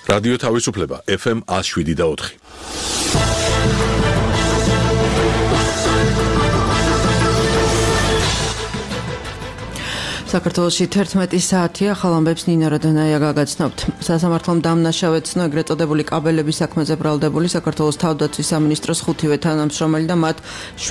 რადიო თავისუფლება FM 107.4. საქართველოში 11 საათია, ახალ ამბებს ნინო როდონაია გაგაცნობთ. სასამართლომ დამნაშავე ცნო ეგრეთ წოდებული კაბელების საქმეზე ბრალდებული საქართველოს თავდაცვის სამინისტროს 5-ვე თანამშრომელი და მათ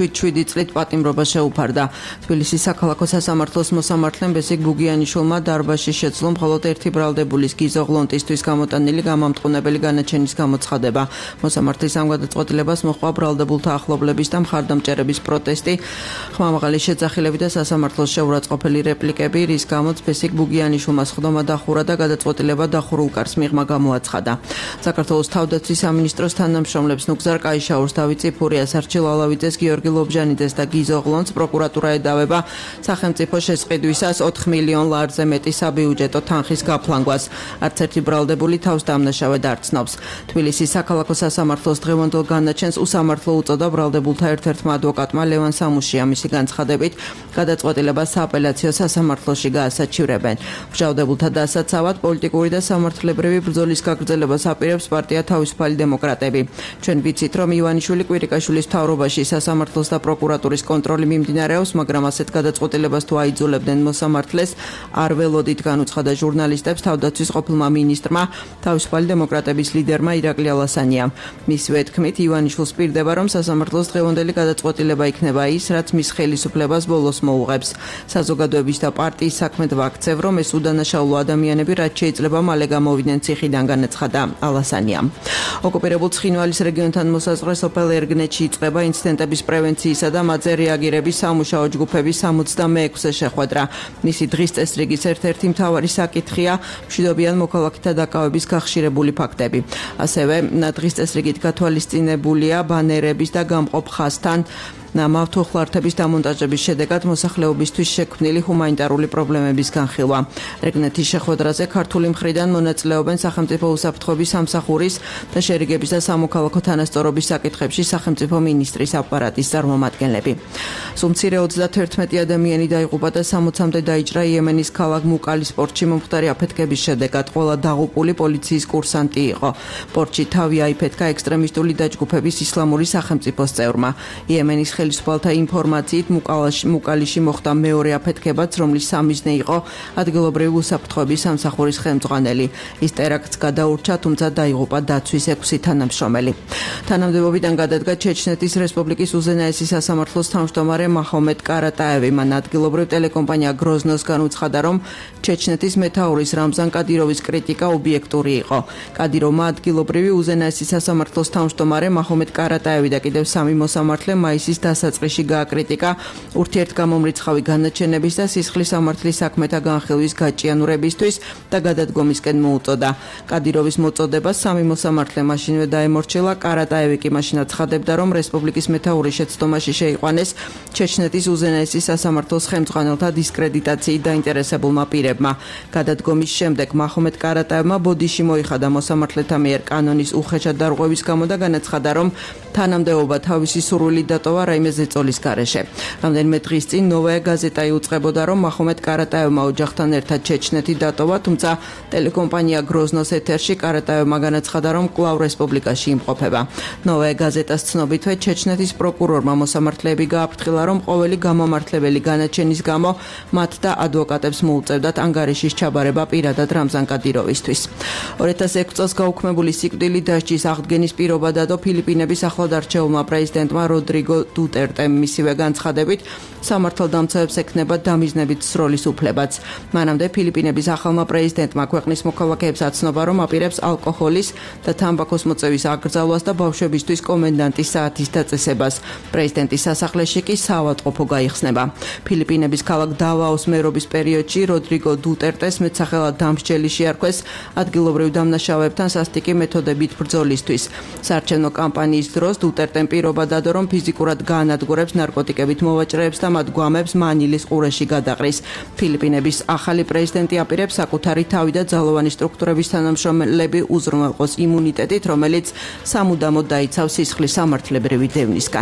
7 წლით პატიმრობა შეუფარდა. თბილისის საქალაქო სასამართლოს მოსამართლემ ბესიკ ბუგიანიშვილმა დარბაზში შეძლო მხოლოდ ერთი ბრალდებულის გიზო ღლონტისთვის გამოტანილი გამამტყუნებელი განაჩენის გამოცხადება. მოსამართლის ამ გადაწყვეტილებას მოჰყვა ბრალდებულთა ახლობლების და მხარდამჭერების პროტესტი, ხმამაღალი შეძახილები და სასამართლოს შეურაცხყოფელი რეპლიკები, რის გამოც ბესიკ ბუგიანიშვილმა სხდომა დახურა და გადაწყვეტილება დახურულ კარს მიღმა გამოაცხადა. საქართველოს თავდაცვის სამინისტროს თანამშრომლებს ნუგზარ კაიშაურს, დავით წიფურიას, არჩილ ალავიძეს, გიორგი ლობჟანიძეს და გიზო ღლონტს პროკურატურა ედავება სახელმწიფო შესყიდვისას 4 მილიონ ლარზე მეტი საბიუჯეტო თანხის გაფლანგვას. არც ერთი ბრალდებული თავს დამნაშავედ არ ცნობს. თბილისის საქალაქო სასამართლოს დღევანდელ განაჩენს უსამართლო უწოდა ბრალდებულთა ერთ-ერთმა ადვოკატმა ლევან სამუშია. მისი განცხადებით, გადაწყვეტილება სააპელაციო სასამართლოში გაასაჩივრებენ. მჟავდებულთა დასაცავად პოლიტიკური და სამართლებრივი ბრძოლის გაგრძელებას აპირებს პარტია თავისუფალი დემოკრატები. ჩვენ ვიცით, რომ ივანიშვილი კვირიკაშვილის მთავრობაში სასამართლოს და პროკურატურის კონტროლი მიმდინარეობს, მაგრამ ასეთ გადაწყვეტილებას თუ აიძულებდნენ მოსამართლეს, არ ველოდით, განუცხადა ჟურნალისტებს თავდაცვის ყოფილმა მინისტრმა, თავისუფალი დემოკრატების ლიდერმა ირაკლი ალასანიამ. მისივე თქმით, ივანიშვილს პირდება, რომ სასამართლოს დღევანდელი გადაწყვეტილება იქნება ის, რაც მის ხელისუფლებას ბოლოს მოუღებს. საზოგადოების და პარტიის საქმედ ვაქცევ, რომ ეს უდანაშაულო ადამიანები რაც შეიძლება მალე გამოვიდნენ ციხიდან, განაცხადა ალასანიამ. ოკუპირებულ ცხინვალის რეგიონთან მოსაზღვრე სოფელ ერგნეთში იწყება ინციდენტების პრევენციისა და მათზე რეაგირების სამუშაო ჯგუფების 66-ე შეხვედრა. მისი დღის წესრიგის ერთ-ერთი მთავარი საკითხია მშვიდობიან მოქალაქეთა დაკავების გახშირებული ფაქტები. ასევე დღის წესრიგით გათვალისწინებულია ბანერების და გამყოფ ხაზთან მავთუხლართების დამონტაჟების შედეგად მოსახლეობისთვის შექმნილი ჰუმანიტარული პრობლემების განხილვა. რეგნეთის შეხვედრაზე ქართული მხრიდან მონაწილეობენ სახელმწიფო უსაფრთხოების სამსახურის და შერიგების და სამოქალაქო თანასწორობის საკითხებში სახელმწიფო მინისტრის აპარატის წარმომადგენლები. სულ მცირე 31 ადამიანი დაიღუპა და 60-მდე დაიჭრა იემენის ქალაქ მუკალის პორტში მომხდარი აფეთქების შედეგად. ყველა დაღუპული პოლიციის კურსანტი იყო. პორტში თავი აიფეთქა ექსტრემისტული დაჯგუფების ისლამური სახელმწიფოს წევრმა. იემენის ხელისუფალთა ინფორმაციით მუკალიში მოხდა მეორე აფეთქებაც, რომლის სამიზნე იყო ადგილობრივი უსაფრთხოების სამსახურის ხელმძღვანელი. ის ტერაქტს გადაურჩა, თუმცა დაიღუპა დაცვის 6 თანამშრომელი. თანამდებობიდან გადადგა ჩეჩნეთის რესპუბლიკის უზენაესი სასამართლოს თავმჯდომარე მაჰომედ კარატაევი. მან ადგილობრივ ტელეკომპანია გროზნოს განუცხადა, რომ ჩეჩნეთის მეთაურის რამზან კადიროვის კრიტიკა ობიექტური იყო. კადიროვმა ადგილობრივი უზენაესი სასამართლოს თავმჯდომარე მაჰომედ კარატაევი და კიდევ 3 მოსამართლე მაისის დასაწყისში გააკრიტიკა ურთიერთგამომრიცხავი განაჩენების და სისხლის სამართლის საქმეთა განხილვის გაჭიანურებისთვის და გადადგომისკენ მოუწოდა. კადიროვის მოწოდებას 3 მოსამართლე მაშინვე დაემორჩილა. კარატაევი კი მაშინ აცხადებდა, რომ რესპუბლიკის მეთაურის შეცდომაში შეიყვანეს ჩეჩნეთის უზენაესი სასამართლოს ხელმძღვანელთა დისკრედიტაციით დაინტერესებულმა პირებმა. გადადგომის შემდეგ მაჰომედ კარატაევმა ბოდიში მოიხადა მოსამართლეთა მიერ კანონის უხეშად დარღვევის გამო და განაცხადა, რომ თანამდებობა თავისი სურვილით დატოვა რაიმე ზეწოლის გარეშე. რამდენიმე დღის წინ ნოვაია გაზეტა იუწყებოდა, რომ მაჰომედ კარატაევმა ოჯახთან ერთად ჩეჩნეთი დატოვა, თუმცა ტელეკომპანია გროზნოს ეთერში კარატაევმა განაცხადა, რომ კვლავ რესპუბლიკაში იმყოფება. ნოვაია გაზეტას ცნობითვე ჩეჩნეთის პროკურორმა მოსამართლეები გააფრთხილა, რომ ყოველი გამომართლებელი განაჩენის გამო მათ და ადვოკატებს მოუწევდათ ანგარიშის ჩაბარება პირადად რამზან კადიროვისთვის. 2006 წელს გაუქმებული სიკვდილი დასჯის აღდგენის პირობა დადო ფილიპინების ახლად არჩეულმა პრეზიდენტმა როდრიგო დუტერტემ. მისივე განცხადებით, სამართალდამცავებს ექნება დამიზნებით სროლის უფლებაც. მანამდე ფილიპინების ახალმა პრეზიდენტმა ქვეყნის მოქალაქეებს აცნობა, რომ აპირებს ალკოჰოლის და თამბაქოს მოწევის აკრძალვას და ბავშვებისთვის კომენდანტის საათის დაწესებას. პრეზიდენტის სასახლეში კი საავადმყოფო გაიხსნება. ფილიპინების ქალაქ დავაოს მერობის პერიოდში როდრიგო დუტერტეს მეტსახელად დამსჯელი შეარქვეს ადგილობრივ დამნაშავეებთან სასტიკი მეთოდებით ბრძოლისთვის. საარჩევნო კამპანიის დროს დუტერტემ პირობა დადო, რომ ფიზიკურად გაანადგურებს ნარკოტიკებით მოვაჭრეებს და მათ გვამებს მანილის ყურეში გადაყრის. ფილიპინების ახალი პრეზიდენტი აპირებს საკუთარი თავი და ძალოვანი სტრუქტურების თანამშრომლები უზრუნველყოს იმუნიტეტით, რომელიც სამუდამოდ დაიცავს სისხლის სამართლებრივი დევნისგან.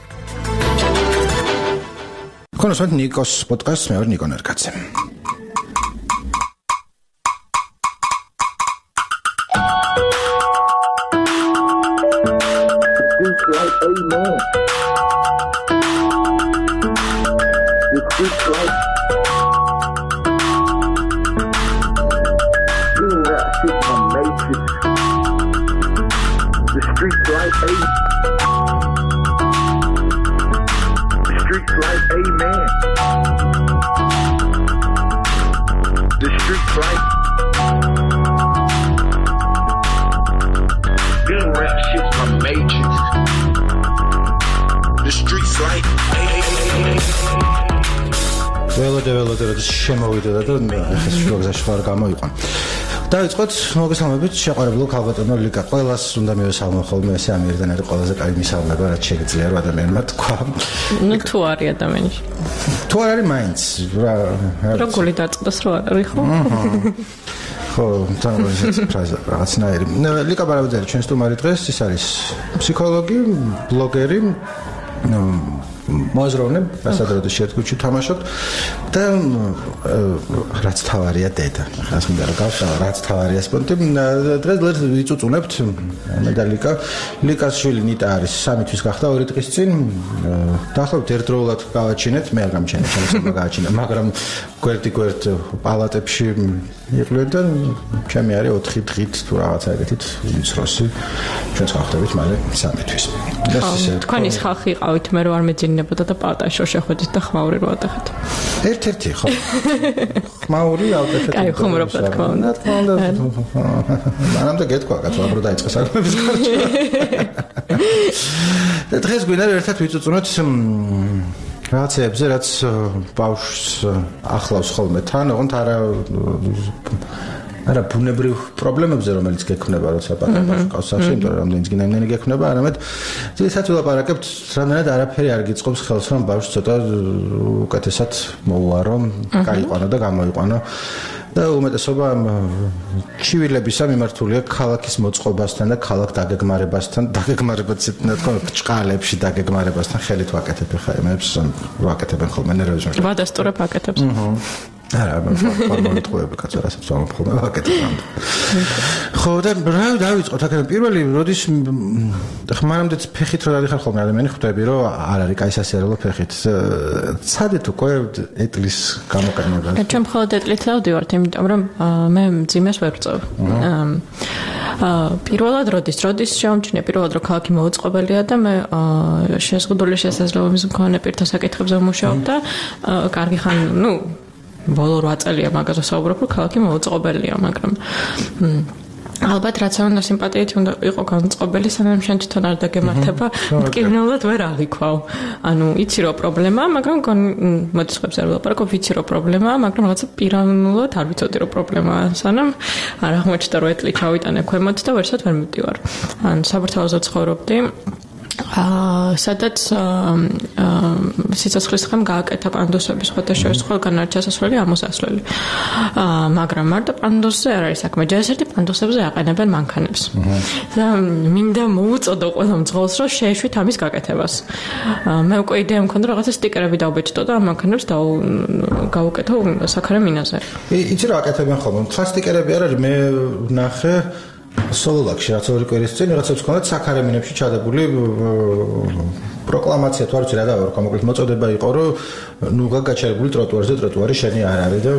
Conozco Nikos podcast, me Nikon Erkatze. streets like that shit from Matrix. The streets like the streets like amen. The streets like rap shit from Matrix. The streets like ველოდე შემოვიდა და ახლა შუაგზაში ხარ გამოიყვან. დაიწყოთ მოგესალმებით შეყვარებულო ქალბატონო ლიკა. ყველას უნდა მივესალმო ხოლმე ესე ამერიდან არის ყველაზე კაი მისალმება რაც შეიძლება რომ ადამიანმა თქვა. ნუ თუ არის ადამიანში. თუ არ არის მაინც რა როგორი დაწყდეს რა არის ხო? ხო, თავის ფრაზა რაღაცნაირი. ლიკა ბარაბაძე ჩვენ სტუმარი დღეს ის არის ფსიქოლოგი, ბლოგერი, მოაზროვნე, ასადროდეს შეთქუჩი თამაშობ და რაც თავარია დედა. ახლა მინდა რომ გავშალო რაც თავარია სპორტი. დღეს ვიწუწუნებთ მე და ლიკას შვილი ნიტა არის 3 თვის გახდა 2 დღის წინ. დაახლოებით ერთდროულად გავაჩინეთ, მე არ გამჩენე, შემოსება გავაჩინე, მაგრამ გვერდი პალატებში იყვნენ და ჩემი არის 4 დღით თუ რაღაცა ეგეთით ვიწროსი. ჩვენს გავხდებით მალე 3 თვის. თქვენ ის ხალხი იყავით მე რომ არ მეძინებოდა და პატაშო შეხვედით და ხმაური რო ატეხეთ. ერთ-ერთი ხო. ხმაური ავტეხეთ. კაი ხუმრობ თქმა უნდა. მანამდე გეთქვა კაცო აბრო დაიწყე საქმეების გარჩევა. და დღეს გვინდა ერთად ვიწუწუნოთ რაღაცებზე რაც ბავშვს ახლავს ხოლმე თან, ოღონდ არა ბუნებრივ პრობლემებზე რომელიც გექნება როცა პატარა კაცსახში, იმიტომ რომ რამდენიც გინდა გექნება, არამედ ძირითადად ვილაპარაკებთ რამდენად არაფერი არ გიწყობს ხელს რომ ბავშვს ცოტა უკეთესად მოუარო, გაიყვანო და გამოიყვანო. და უმეტესობა ჩივილებისა მიმართულია ქალაქის მოწყობასთან და ქალაქ დაგეგმარებასთან, დაგეგმარებაც თქო ჭყალებში დაგეგმარებასთან ხელით ვაკეთებ ხა იმებს ვაკეთებენ ხოლმე ნერვებს. ვადასტურებ აკეთებს. არა, ფორმალიტყვები კაცო რასაც ვამხობ ვაკეთებ. ხო და რა დავიწყოთ აქედან პირველი როდის ხმარამდეც ფეხით რო დადიხარ ხოლმე ადამიანი ხვდები რომ არ არის კაი სასიარულო ფეხით. ცადეთ უკვე ეტლის გამოყენება. ჩვენ მხოლოდ ეტლით დავდივართ, იმიტომ რომ მე მძიმეს ვერ ვწევ. პირველად როდის შევამჩნია პირველად რომ ქალაქი მოუწყობელია და მე შეზღუდული შესაძლებლობის მქონე პირთა საკითხებზე ვმუშაობ და კარგი ხან ბოლო 8 წელია მაგაზე საუბრობ რომ ქალაქი მოუწყობელია, მაგრამ ალბათ რაც უნდა სიმპათიით უნდა იყო განწყობელი, სანამ შენ თვითონ არ დაგემართება, მტკივნეულად ვერ აღიქვავ. ანუ იცი რომ პრობლემაა, მაგრამ მოდის ხებს არ ვილაპარაკობ, ვიცი რომ პრობლემაა, მაგრამ რაღაცა პიროვნულად არ ვიცოდი რომ პრობლემაა, სანამ არ აღმოჩნდა რომ ეტლი ჩავიტანე ქვემოთ და ვერსად ვერ მივდივარ. ან საბურთალოზე ცხოვრობდი. სადაც სიცოცხლის ხომ გააკეთა პანდუსები სხვათა შორის ყველგან არის ჩასასვლელი ამოსასვლელი. მაგრამ მარტო პანდუსზე არ არის საქმე, ჯერჯერობით პანდუსებზე აყენებენ მანქანებს. და მინდა მოუწოდო ყველა მძღოლს რომ შეეშვით ამის გაკეთებას. მე უკვე იდეა მქონდა რაღაცა სტიკერები დავბეჭდო და ამ მანქანებს გავუკეთო საქარე მინაზე. იცი რა აკეთებენ ხოლმე? ხა სტიკერები არ არის, მე ვნახე სოლოლაკში რაც 2 კვირის წინ რაღაცებს ჰქონდათ საქარემინებში ჩადებული პროკლამაცია თუ არ ვიცი რა დავარ გამოკლედ მოწოდება იყო რომ ნუ გაჩერებული ტროტუარზე ტროტუარი შენი არ არის და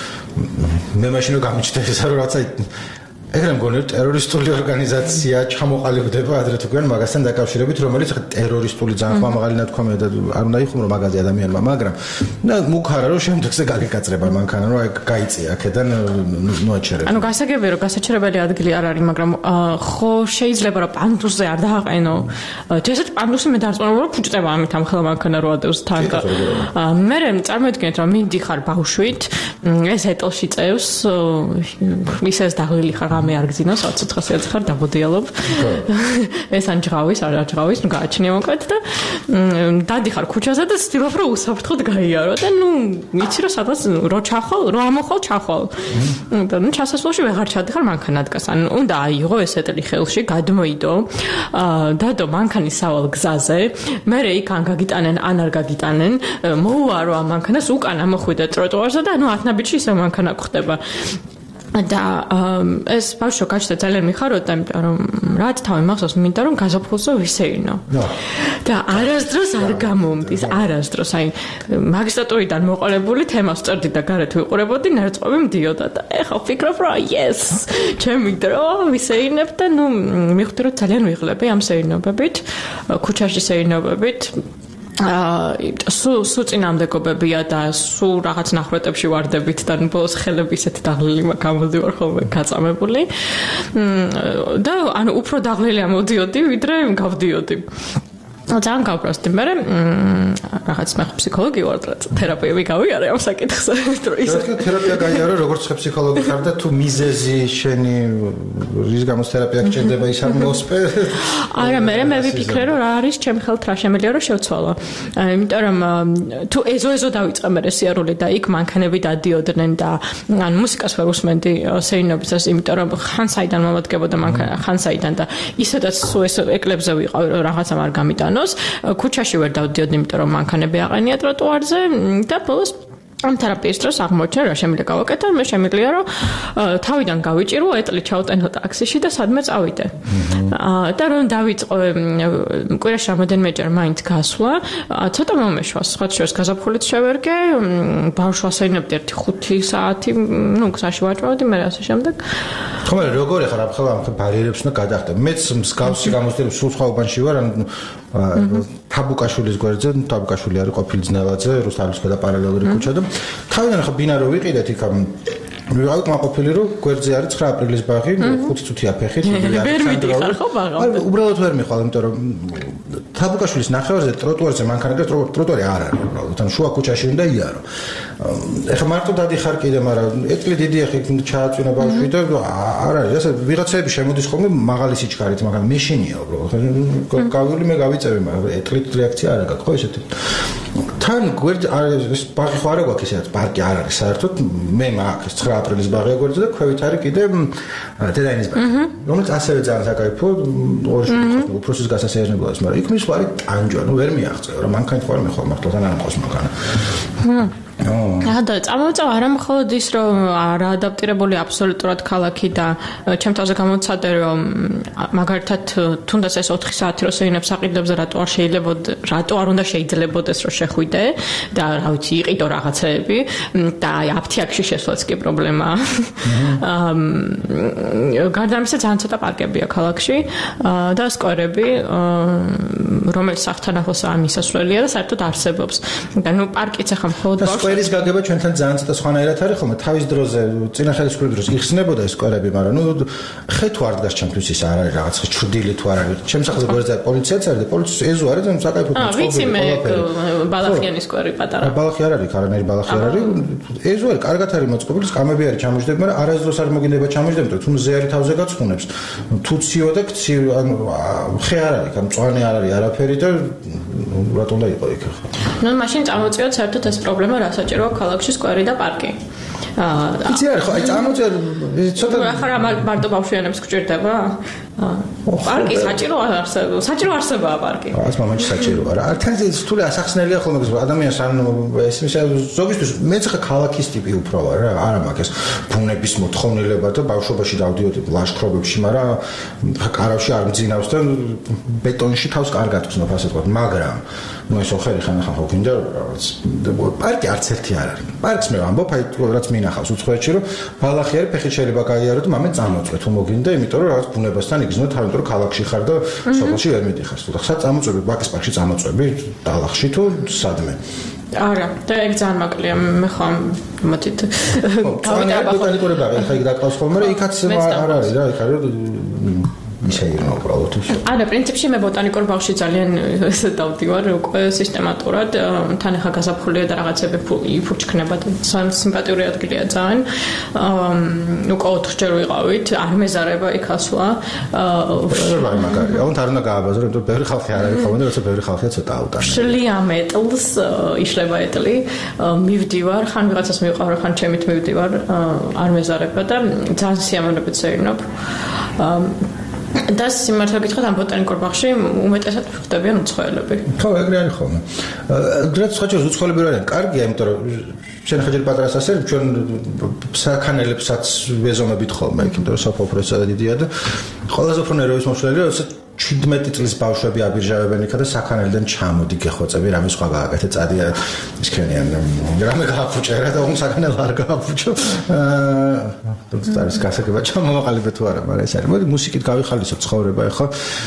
მე მაშინ გამიჩნდა ეს რომ რაღაცა ეგრე მგონი ტერორისტული ორგანიზაცია ჩამოყალიბდება ადრე თუ გან მაგასთან დაკავშირებით რომელიც ტერორისტული ძალიან ხმამაღალი ნათქვამია და არ უნდა იხუმრო მაგაზე ადამიანმა მაგრამ და მუქარა რომ შემდეგზე გაგეკაწრება მანქანა რომ აი გაიწია აქედან ნუ აჩერებ. ანუ გასაგებია რომ გასაჩერებელი ადგილი არ არის მაგრამ ხო შეიძლება რომ პანდუსზე არ დააყენო. ჯერჯერობით პანდუსი მე დარწმუნებული რომ ფუჭდება ამით ამ ხელა მანქანა რო ადევს თან და მე წარმოვიდგინეთ რომ მინდიხარ ბავშვით ეს ეტლში წევს ისეს დაღლილი ხარ მე არ გძინავს 24-ზე ხარ დაბოდიალობ. ეს ან ჯღავის, არ ჯღავის, ნუ გააჩნია მოკლედ და დადიხარ ქუჩაზე და ცდილობ რომ უსაფრთხოდ გაიარო და ნუ იცი რომ სადღაც რო ჩახვალ, რო ამოხვალ ჩახვალ. და ნუ ჩასასვლელში ვეღარ ჩადიხარ მანქანა დგას. ან უნდა აიღო ეს ეტლი ხელში, გადმოიდო. დადო მანქანის სავალ გზაზე, მერე იქ ან გაგიტანენ, ან არ გაგიტანენ, მოუარო ამ მანქანას უკან ამოხვიდე ტროტუარზე და ნუ 10 ნაბიჯში ისე მანქანა გვხდება. და ეს ბავშვო გაჩნდა ძალიან მიხაროდა, იმიტომ რომ რაც თავი მახსოვს, მინდა რომ გაზაფხულზე ვისეირნო. და არასდროს არ გამომდის, არასდროს. აი მაგისტრატურიდან მოყოლებული თემას წერდი და გარეთ ვიყურებოდი, ნერწყვები მდიოდა და ეხლა ვფიქრობ, რომ yes, ჩემი დრო ვისეირნებ და ნუ მივხვდი რომ ძალიან ვიღლები ამ სეირნობებით, ქუჩაში სეირნობებით. სულ წინამდებობებია და სულ რაღაც ნახრეტებში ვარდებით და ბოლოს ხელები ისეთი დაღლილი გამოდივარ ხოლმე გაწამებული და ანუ უფრო დაღლილი ამოდიოდი ვიდრე გავდიოდი ძალიან გავბრაზდი მე რაღაც მე ფსიქოლოგი ვარ და თერაპიები გავიარე ამ საკითხზე ისე თერაპია გაიარე როგორც ფსიქოლოგი ხარ და თუ მიზეზი შენი რის გამო თერაპია გჭირდება ის არ მოსპე არა მე ვიფიქრე რომ რა არის ჩემ ხელთ რა შემიძლია რომ შევცვალო იმიტომ რომ თუ ეზო დავიწყე მე სიარული და იქ მანქანები დადიოდნენ და ან მუსიკას ვერ უსმენდი სეირნობისას იმიტომ რომ ხან საიდან მომადგებოდა მანქანა ხან საიდან და ისედაც სულ ეს ეკლებზე ვიყავი რომ რაღაცა არ გამიტანო ქუჩაში ვერ დავდიოდი, იმიტომ რომ მანქანები აყენია ტროტუარზე და ბოლოს ამ თერაპიის დროს აღმოჩნდა რა შემიძლია გავაკეთო, მე შემიძლია რომ თავიდან გავიჭირო, ეტლი ჩავტენო ტაქსიში და სადმე წავიდე. და რომ დავიწყო კვირაში რამოდენმეჯერ მაინც გასვლა, ცოტა მომეშვა, სხვა შორის გაზაფხულით შევერგე, ბავშვს ასეირნებდი 1-5 საათი, ნუ გზაში ვაჭროვდი, მე ასე შემდეგ. ხომ როგორ ახლა ახლა ამ ბარიერებს უნდა გადახდე. მეც მსგავსი გამოცდილების სულ სხვა უბანში ვარ, თაბუკაშვილის გვერდზე, თაბუკაშვილი არის ყოფილი ძნელაძე, რუსთავის ქვედა პარალელური ქუჩა და თავიდან ახლა ბინარო ვიყიდეთ იქ ვიყავით მაყოფილი რომ გვერდზე არის 9 აპრილის ბაღი, 5 წუთია ფეხით, ვერ მიდიხარ ხო ბაღამდე? უბრალოდ ვერ მიხვალ, იმიტომ რომ თაბუკაშვილის ნახევარზე ტროტუარზე მანქანა ტროტუარი არ არის უბრალოდ, ან შუა ქუჩაში უნდა იარო. ეხლა მარტო დადიხარ კიდე, მაგრამ ეტლი დიდი ახლა ჩააწვინა ბავშვი და არ არის, ასე ვიღაცები შემოდის ხოლმე მაღალი სიჩქარით, მაგრამ მეშინია უბრალოდ. გავიული მე გავიწევი, მაგრამ ეტლით რეაქცია არ აქვს, ხო ესეთი. თან გვერდ არის ბაღი ხო არა გვაქვს ისედაც პარკი არ არის საერთოდ, მე მაქვს 9 აპრილის ბაღი გვერდზე და ქვევით არის კიდე დედაინის ბაღი. რომელიც ასევე ძალიან საკაიფო, ორი უფროსის გასასეირნებლად, მაგრამ იქ მის ვარი ტანჯვა, ნუ ვერ მიაღწევ, რა მანქანით ხო არ მეხვალ მართლაც არ მყავს მანქანა. და წამოვწავა არა მხოლოდ ის რომ არ ადაპტირებული აბსოლუტურად ქალაქი და ჩემ თავზე გამოცადე რომ მაგალითად თუნდაც ეს 4 საათი რო სეირნებს საყიდლებზე რატო არ უნდა შეიძლებოდეს რომ შეხვიდე და რა ვიცი იყიდო რაღაცეები და აი აფთიაქში შესვლაც კი პრობლემაა. გარდა ამისა ძალიან ცოტა პარკებია ქალაქში და სკვერები რომელიც სახთან ახლოსაა მისასვლელია და საერთოდ არსებობს. და ნუ პარკიც ახლა მხოლოდ სკვერის გაგება ჩვენთან ძალიან ცოტა სხვანაირად არის ხოლმე თავის დროზე წინა ხელისუფლების დროს იხსნებოდა ეს სკვერები, მაგრამ ნუ ხე თუ არ დგას ჩემთვის ის არ არის რაღაც ჩრდილი თუ არ არის. ჩემს სახელზე გვერდზე პოლიციაც არის და პოლიციის ეზო არის და საკაიფო წყობილი. ვიცი მე ბალახიანის სკვერი პატარა. ბალახი არ არის, არანაირი ბალახი არ არის. ეზო არის, კარგად არის მოწყობილი, სკამები არის ჩამოждები, მაგრამ არასდროს არ მოგინდება ჩამოждები, თუ მზე არის თავზე გაცხუნებს. თუ ციო და ქციო, ანუ ხე არ არის, ან მწვანე არ არის არაფერი და რატომ უნდა იყო იქ ახლა. ნუ მაშინ წამოვწიოთ საერთოდ ეს პრობლემა რა საჭიროა ქალაქში სკვერი და პარკი. იცი არ ხო, აი წამოწერ ცოტა ახლა მარტო ბავშვიანებს გჭირდება? პარკი საჭირო არსებაა პარკი. ეს მომენტში საჭიროა რა. თან თული ასახსნელია ხოლმე ადამიანს ან ეს ზოგისთვის მეც ხა ქალაქის ტიპი უფრო ვარ რა, არა მაქვს ეს ბუნების მოთხოვნილება და ბავშვობაში დავდიოდი ლაშქრობებში, მაგრამ კარავში არ მძინავს და ბეტონში თავს კარგად ვცნობ ასე ვთქვათ, მაგრამ ნუ ეს ოხერი ხან ხო გინდა რაღაც პარკი არც ერთი არ არის. პარკს მე ვამბობ, აი რაც მინახავს უცხოეთში რომ ბალახი არის, ფეხით შეიძლება გაიარო და მამენ წამოწვე თუ მოგინდა, იმიტომ რომ რაღაც ბუნებასთან იგრძნო თავი, იმიტომ რომ ქალაქში ხარ და სოფელში ვერ მიდიხარ. თუ ხა წამოწვები ბაკის პარკში წამოწვები, დალახში თუ სადმე. არა, და ეგ ძალიან მაკლია, მე ხომ მათით. გავიტაბა ბოტანიკური ბაღი, ხა იქ დაკავს ხოლმე, იქაც არ არის რა, იქ არის ისეირნო უბრალოდ. არა, პრინციპში მე ბოტანიკურ ბაღში ძალიან ესე დავდივარ უკვე სისტემატურად, თან ახლა გაზაფხულია და რაღაცები იფურჩქნება და სიმპათიური ადგილია ძალიან. უკვე 4 ჯერ ვიყავით, არ მეზარება იქ ასვლა. შეიძლება მაგარია, აუნ არ უნდა გააბაზრო, იმიტომ ბევრი ხალხი არ არის ხოლმე და როცა ბევრი ხალხია ცოტა აუტანია. შლია მეტლს, იშლება ეტლი, მივდივარ, ხან ვიღაცას მივყავ, ხან ჩემით მივდივარ, არ მეზარება და ძალიან სიამოვნებით სეირნობ. და სიმართლე გითხრათ ამ ბოტანიკურ ბაღში უმეტესად ხდებიან უცხოელები. ხო, ეგრე არის ხოლმე. რაც ხაჭოს უცხოელები არიან, კარგია, იმიტომ რომ შენ ხაჭერ პატრას ასე ჩვენ საქანელებსაც ვეზომებით ხოლმე, იმიტომ რომ საფოფროც დიდია და ყველაზე უფრო ნერვების მომშლელი როცა 17 წლის ბავშვები აბირჟავებენ იქა და საქანელიდან ჩამოდი გეხოცები რამე სხვა გააკეთე წადია ისქენიან რამე გააფუჭე რა და sakhanel არ გააფუჭო თუმცა არის გასაგება ჩამოვაყალიბე თუ არა მაგრამ ეს არის მოდი მუსიკით გავიხალისო ცხოვრება ეხლა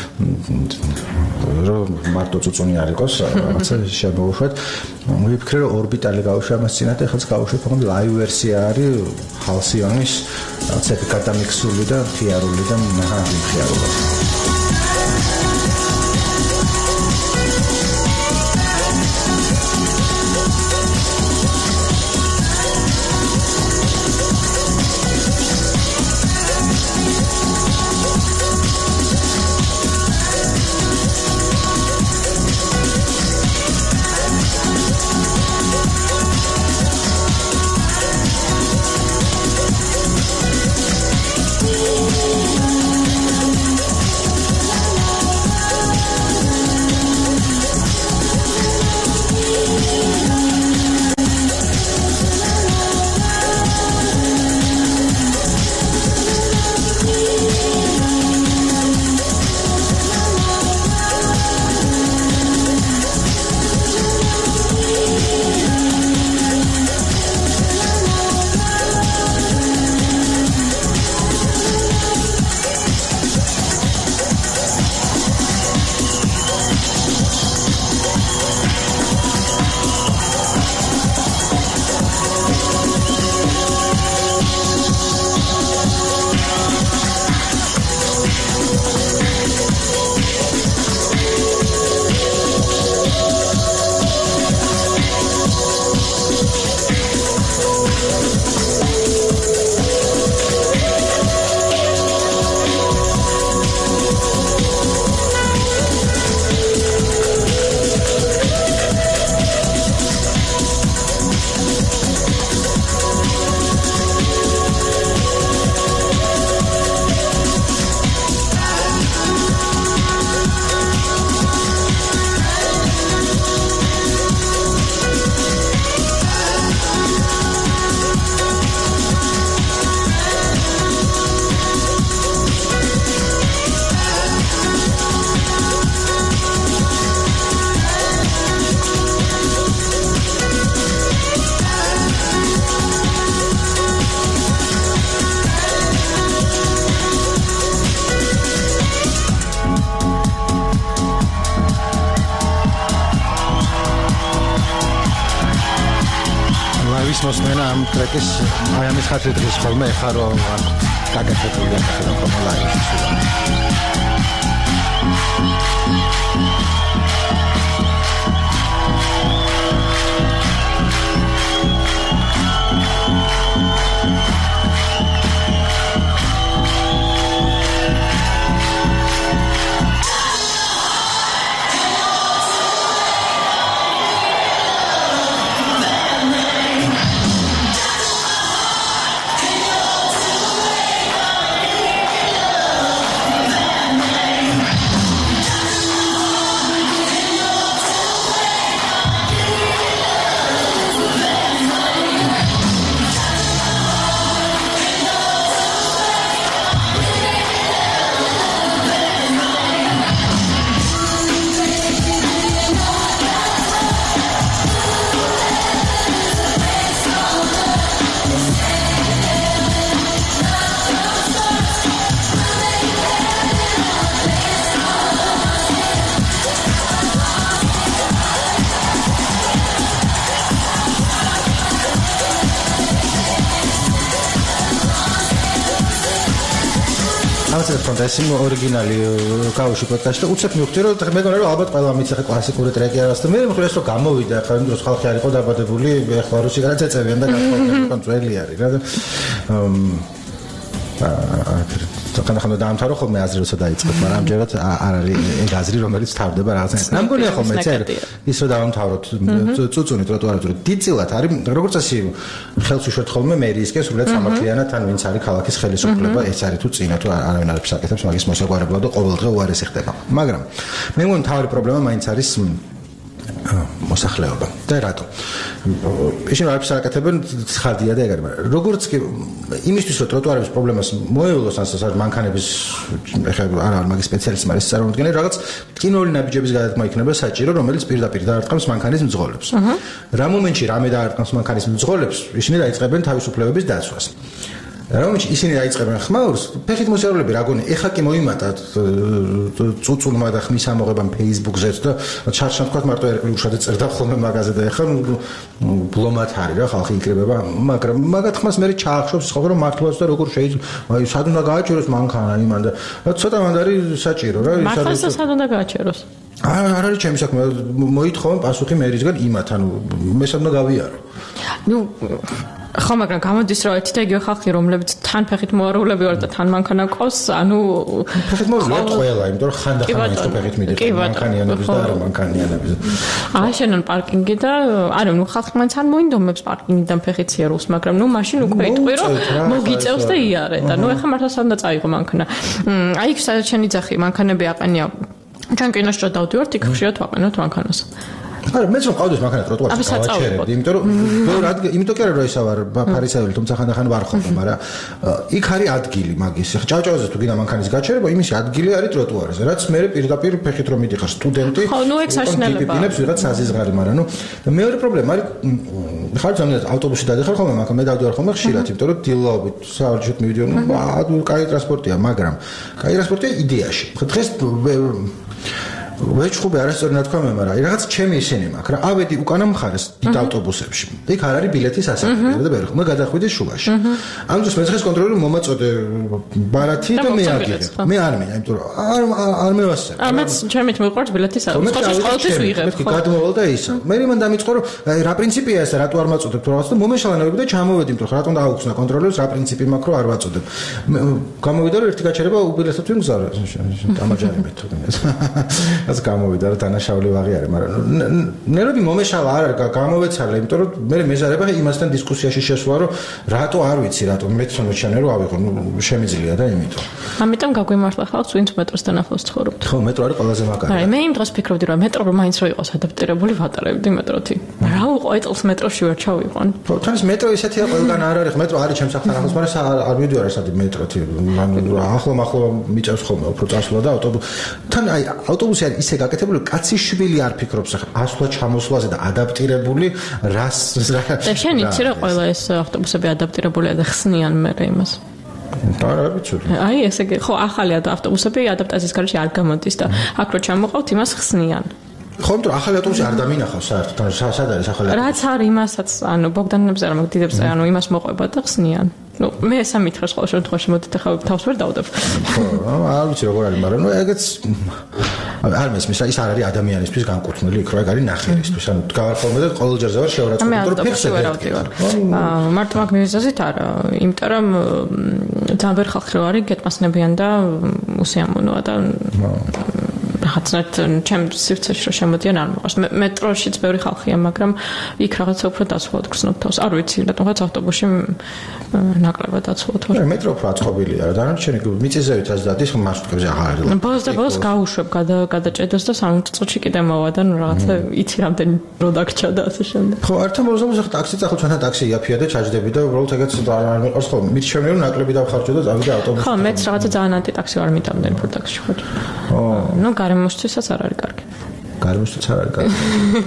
რომ მარტო წუწუნი არ იყოს რაღაცა შემოვუშვათ ვიფიქრე რომ ორბიტალი გავუშვა მას წინათ ეხლაც გავუშვებ მაგრამ ლაივ ვერსია არის ჰალსიონის რაღაცა გადამიქსული და ხიარული და ნახავი ხიარული მოსმენა ამ ტრეკის აი ამის ხათრი დღის ხოლმე ეხლა რომ გაგაკეთებულია ახლა ხოლმე ლაივში ეს ორიგინალი გავუშვი პოდკასტში და უცებ მივხვდი რომ მეგონა რომ ალბათ ყველა მის ახლა კლასიკური ტრეკი არის და მე მიხვალ ეს რომ გამოვიდა ახლა იმ დროს ხალხი არ იყო დაბადებული ახლა რუსი განაც ეწევიან და გასწავლენ ძალიან ძველი არის რა და ხანდახან დაამთავრო ხოლმე აზრი როცა დაიწყეთ, მაგრამ ამჯერად არ არის ეგ აზრი, რომელიც თავდება რაღაცა. ნამდვილია ხოლმე ის რომ დავამთავროთ წუწუნი ტროტუარებზე. დიდწილად არის როგორც ასე ხელს უშვერთ ხოლმე მერიისკენ სრულად სამართლიანად ან ვინც არის ქალაქის ხელისუფლება, ეს არის თუ წინა თუ არავინ არ ფსაკეთებს მაგის მოსაგვარებლად და ყოველდღე უარესი ხდება. მაგრამ მე მგონი მთავარი პრობლემა მაინც არის მოსახლეობა. და რატო? ისინი არ ფსაკეთებენ ხარდია და ეგ არის, მაგრამ როგორც კი იმისთვის რომ ტროტუარების პრობლემას მოევლოს ან მანქანების ეხლა არა მაგის სპეციალისტი არის წარმოუდგენელი რაღაც კინოური ნაბიჯების გადადგმა იქნება საჭირო, რომელიც პირდაპირ დაარტყამს მანქანის მძღოლებს. რა მომენტში რამე დაარტყამს მანქანის მძღოლებს, ისინი დაიწყებენ თავისუფლებების დაცვას. რომელშიც ისინი დაიწყებენ ხმაურს, ფეხით მოსიარულეები რაგონი, ეხა კი მოიმატათ წუწუნმა და ხმის ამოღებამ Facebook-ზე და ჩარჩან თქვა მარტო ერკვი უშადე წერდა ხოლმე მაგაზე და ეხა ბლომად არის რა ხალხი იკრებება, მაგრამ მაგათ ხმას მე ჩაახშობს ხო რომ მართლაც და როგორ შეიძლება, აი სად უნდა გააჩეროს მანქანა იმან და ცოტა მანდ არის საჭირო რა, მართლაც სად უნდა გააჩეროს? არ არის ჩემი საქმე, მოითხოვენ პასუხი მერისგან იმათ, ანუ მე სად უნდა გავიარო? ნუ ხო, მაგრამ გამოდის რომ ერთი და იგივე ხალხი, რომლებიც თან ფეხით მოარულები ვარ და თან მანქანა ყავს, ანუ ფეხით მოარულებ ყველა, იმიტომ რომ ხანდახან ის ფეხით მიდიხარ მანქანიანების და არა მანქანიანების. ააშენონ პარკინგი და არა, ნუ ხალხი მაინც არ მოინდომებს პარკინგიდან ფეხით იაროს, მაგრამ ნუ მაშინ უკვე იტყვი რომ მოგიწევს და იარე და ნუ ეხლა მართლა სად უნდა წაიღო მანქანა. აი იქ სადაც შენი ძახი მანქანები აყენია. ჩვენ კინოში დავდივართ, იქ ხშირად ვაყენოთ მანქანას. არა, მეც რომ ყავდეს მანქანა ტროტუარზე გავაჩერებდი, იმიტომ რომ იმიტომ კი არა რომ ისა ვარ ფარისეველი, თუმცა ხანდახან ვარ ხოლმე, მაგრამ იქ არის ადგილი მაგის. ხა ჭავჭავაზე თუ გინდა მანქანის გაჩერება, იმის ადგილი არის ტროტუარზე, რაც მე პირდაპირ ფეხით რომ მიდიხარ სტუდენტი. ხო, ნუ ეგ საშინელებაა. ტიპინებს ვიღაც საზიზღარი, მაგრამ ნუ მეორე პრობლემა არის ხარ ზამთრად ავტობუსში დადიხარ ხოლმე, მაგრამ მე დავდივარ ხოლმე ხშირად, იმიტომ რომ დილაობით საერთოდ მივიდიო, ნუ კაი ტრანსპორტია, მაგრამ კაი ტრანსპორტია იდეაში. ხა დღეს ვეჭხუბე არასწორი ნათქვა მე, მაგრამ რაღაც ჩემი ისინი მაქვს რა, ავედი უკანა მხარეს დიდ ავტობუსებში. იქ არ არის ბილეთის ასაკები და ვერ ხმა გადახვიდე შუაში. ამ დროს მე ხეს კონტროლერი მომაწოდე ბარათი და მე აგიღე. მე არ მინდა, იმიტომ რომ არ მევასწრებ. ამაც ჩემით მიყვარს ბილეთის ასაკი. ყოველთვის ვიღებ. მეთქი გადმოვალ და ისა. მე მან დამიწყო რომ რა პრინციპია ეს, რატო არ მაწოდებ რაღაც და მომეშალანები და ჩამოვედი, იმიტომ რომ რატომ დააუხსნა კონტროლერს რა პრინციპი მაქვს რომ არ ვაწოდებ. გამოვიდა რომ ერთი გაჩერება უბილესად ვიმგზავრე. დამაჯარი მეთოდე. ეს გამოვიდა რა დანაშაული ვაღი არის, მაგრამ ნერვები მომეშალა არ არის გამოვეცალე, იმიტომ რომ მე მეზარება იმასთან დისკუსიაში შესვლა, რომ რატო არ ვიცი, რატო მეც მომეჩანე რომ ავიღო, ნუ შემიძლია და იმიტომ. ამიტომ გაგვიმართლა ხალხს, ვინც მეტროსთან ახლოს ცხოვრობთ. ხო, მეტრო არის ყველაზე მაგარი. არა, მე იმ დროს ფიქრობდი რომ მეტრო რომ მაინც რო იყოს ადაპტირებული ვატარებდი მეტროთი. რა უყო ეტყს მეტროში ვერ ჩავიყვან. ხო, თან ეს მეტრო ისეთია ყველგან არ არის, მეტრო არის ჩემს ახალ ახლოს, მაგრამ არ მიდივარ ესეთი მეტროთი. ახლო მიწევს ხოლმე უფრო წასვლა და ავტობუსი. თან აი ავტობუსი არის ისე გაკეთებული, კაცი შვილი არ ფიქრობს ახლა ასვლა ჩამოსვლაზე და ადაპტირებული რას და შენ იცი რა ყველა ეს ავტობუსები ადაპტირებულია და ხსნიან მე იმას. არა ვიცოდი. აი ესე იგი ხო ახალი ავტობუსები ადაპტაციის გარეშე არ გამოდის და აქ რო ჩამოყავთ იმას ხსნიან. ხო, იმიტომ რომ ახალი ავტობუსი არ დამინახავს საერთოდ, სად არის ახალი ავტობუსი? რაც არის იმასაც, ანუ ბოგდანებზე არ მაგდიდებს, ანუ იმას მოყვება და ხსნიან. ნუ მე ესა მითხრას ყოველ შემთხვევაში მოდით ახლა თავს ვერ დავდებ. ხო, არ ვიცი როგორ არის, მაგრამ ნუ ეგეც არ მესმის, ის არ არის ადამიანისთვის განკუთვნილი, იქ რა არის ნახირისთვის, ანუ გავარ ხოლმე და ყოველ ჯერზე ვარ შეურაცხყოფილი, რომ ფეხზე ვერავდივარ. მარტო მაგ მიზეზით არა, იმიტომ რომ ძალიან ვერ ხალხი რო არის გეტმასნებიან და უსიამოვნოა და რაღაცნაირად ჩემ სივრცეში რომ შემოდიან არ მოყავს. მეტროშიც ბევრი ხალხია, მაგრამ იქ რაღაცა უფრო დაცულად გრძნობ თავს. არ ვიცი, რატომღაც ავტობუსში ნაკლებად დაცულად ვარ. მეტრო უფრო აწყობილია რა, დანარჩენი მიწისზევით ასე დადის, მარშრუტებზე აღარ არის. ბოლოს და ბოლოს გავუშვებ გადაჭედოს და 3 წუთში კიდე მოვა და რაღაცა იცი რამდენი დრო დაგჭა და ასე შემდეგ. ხო, ერთთან ბოლოს ახლა ტაქსი წახო, ჩვენთან ტაქსი იაფია და ჩაჯდები და უბრალოდ ეგეც არ მეყავს ხოლმე. მირჩევენ რომ ნაკლები დავხარჯო და წავიდე ავტობუსში. ხო, მეც რაღაცა ძალიან ანტიტაქსი ვარ მიტამდენ პროდუქტში ხო. ნუ გარემოსთვისაც არ არის კარგი. გარემოსთვის არ არის კარგი.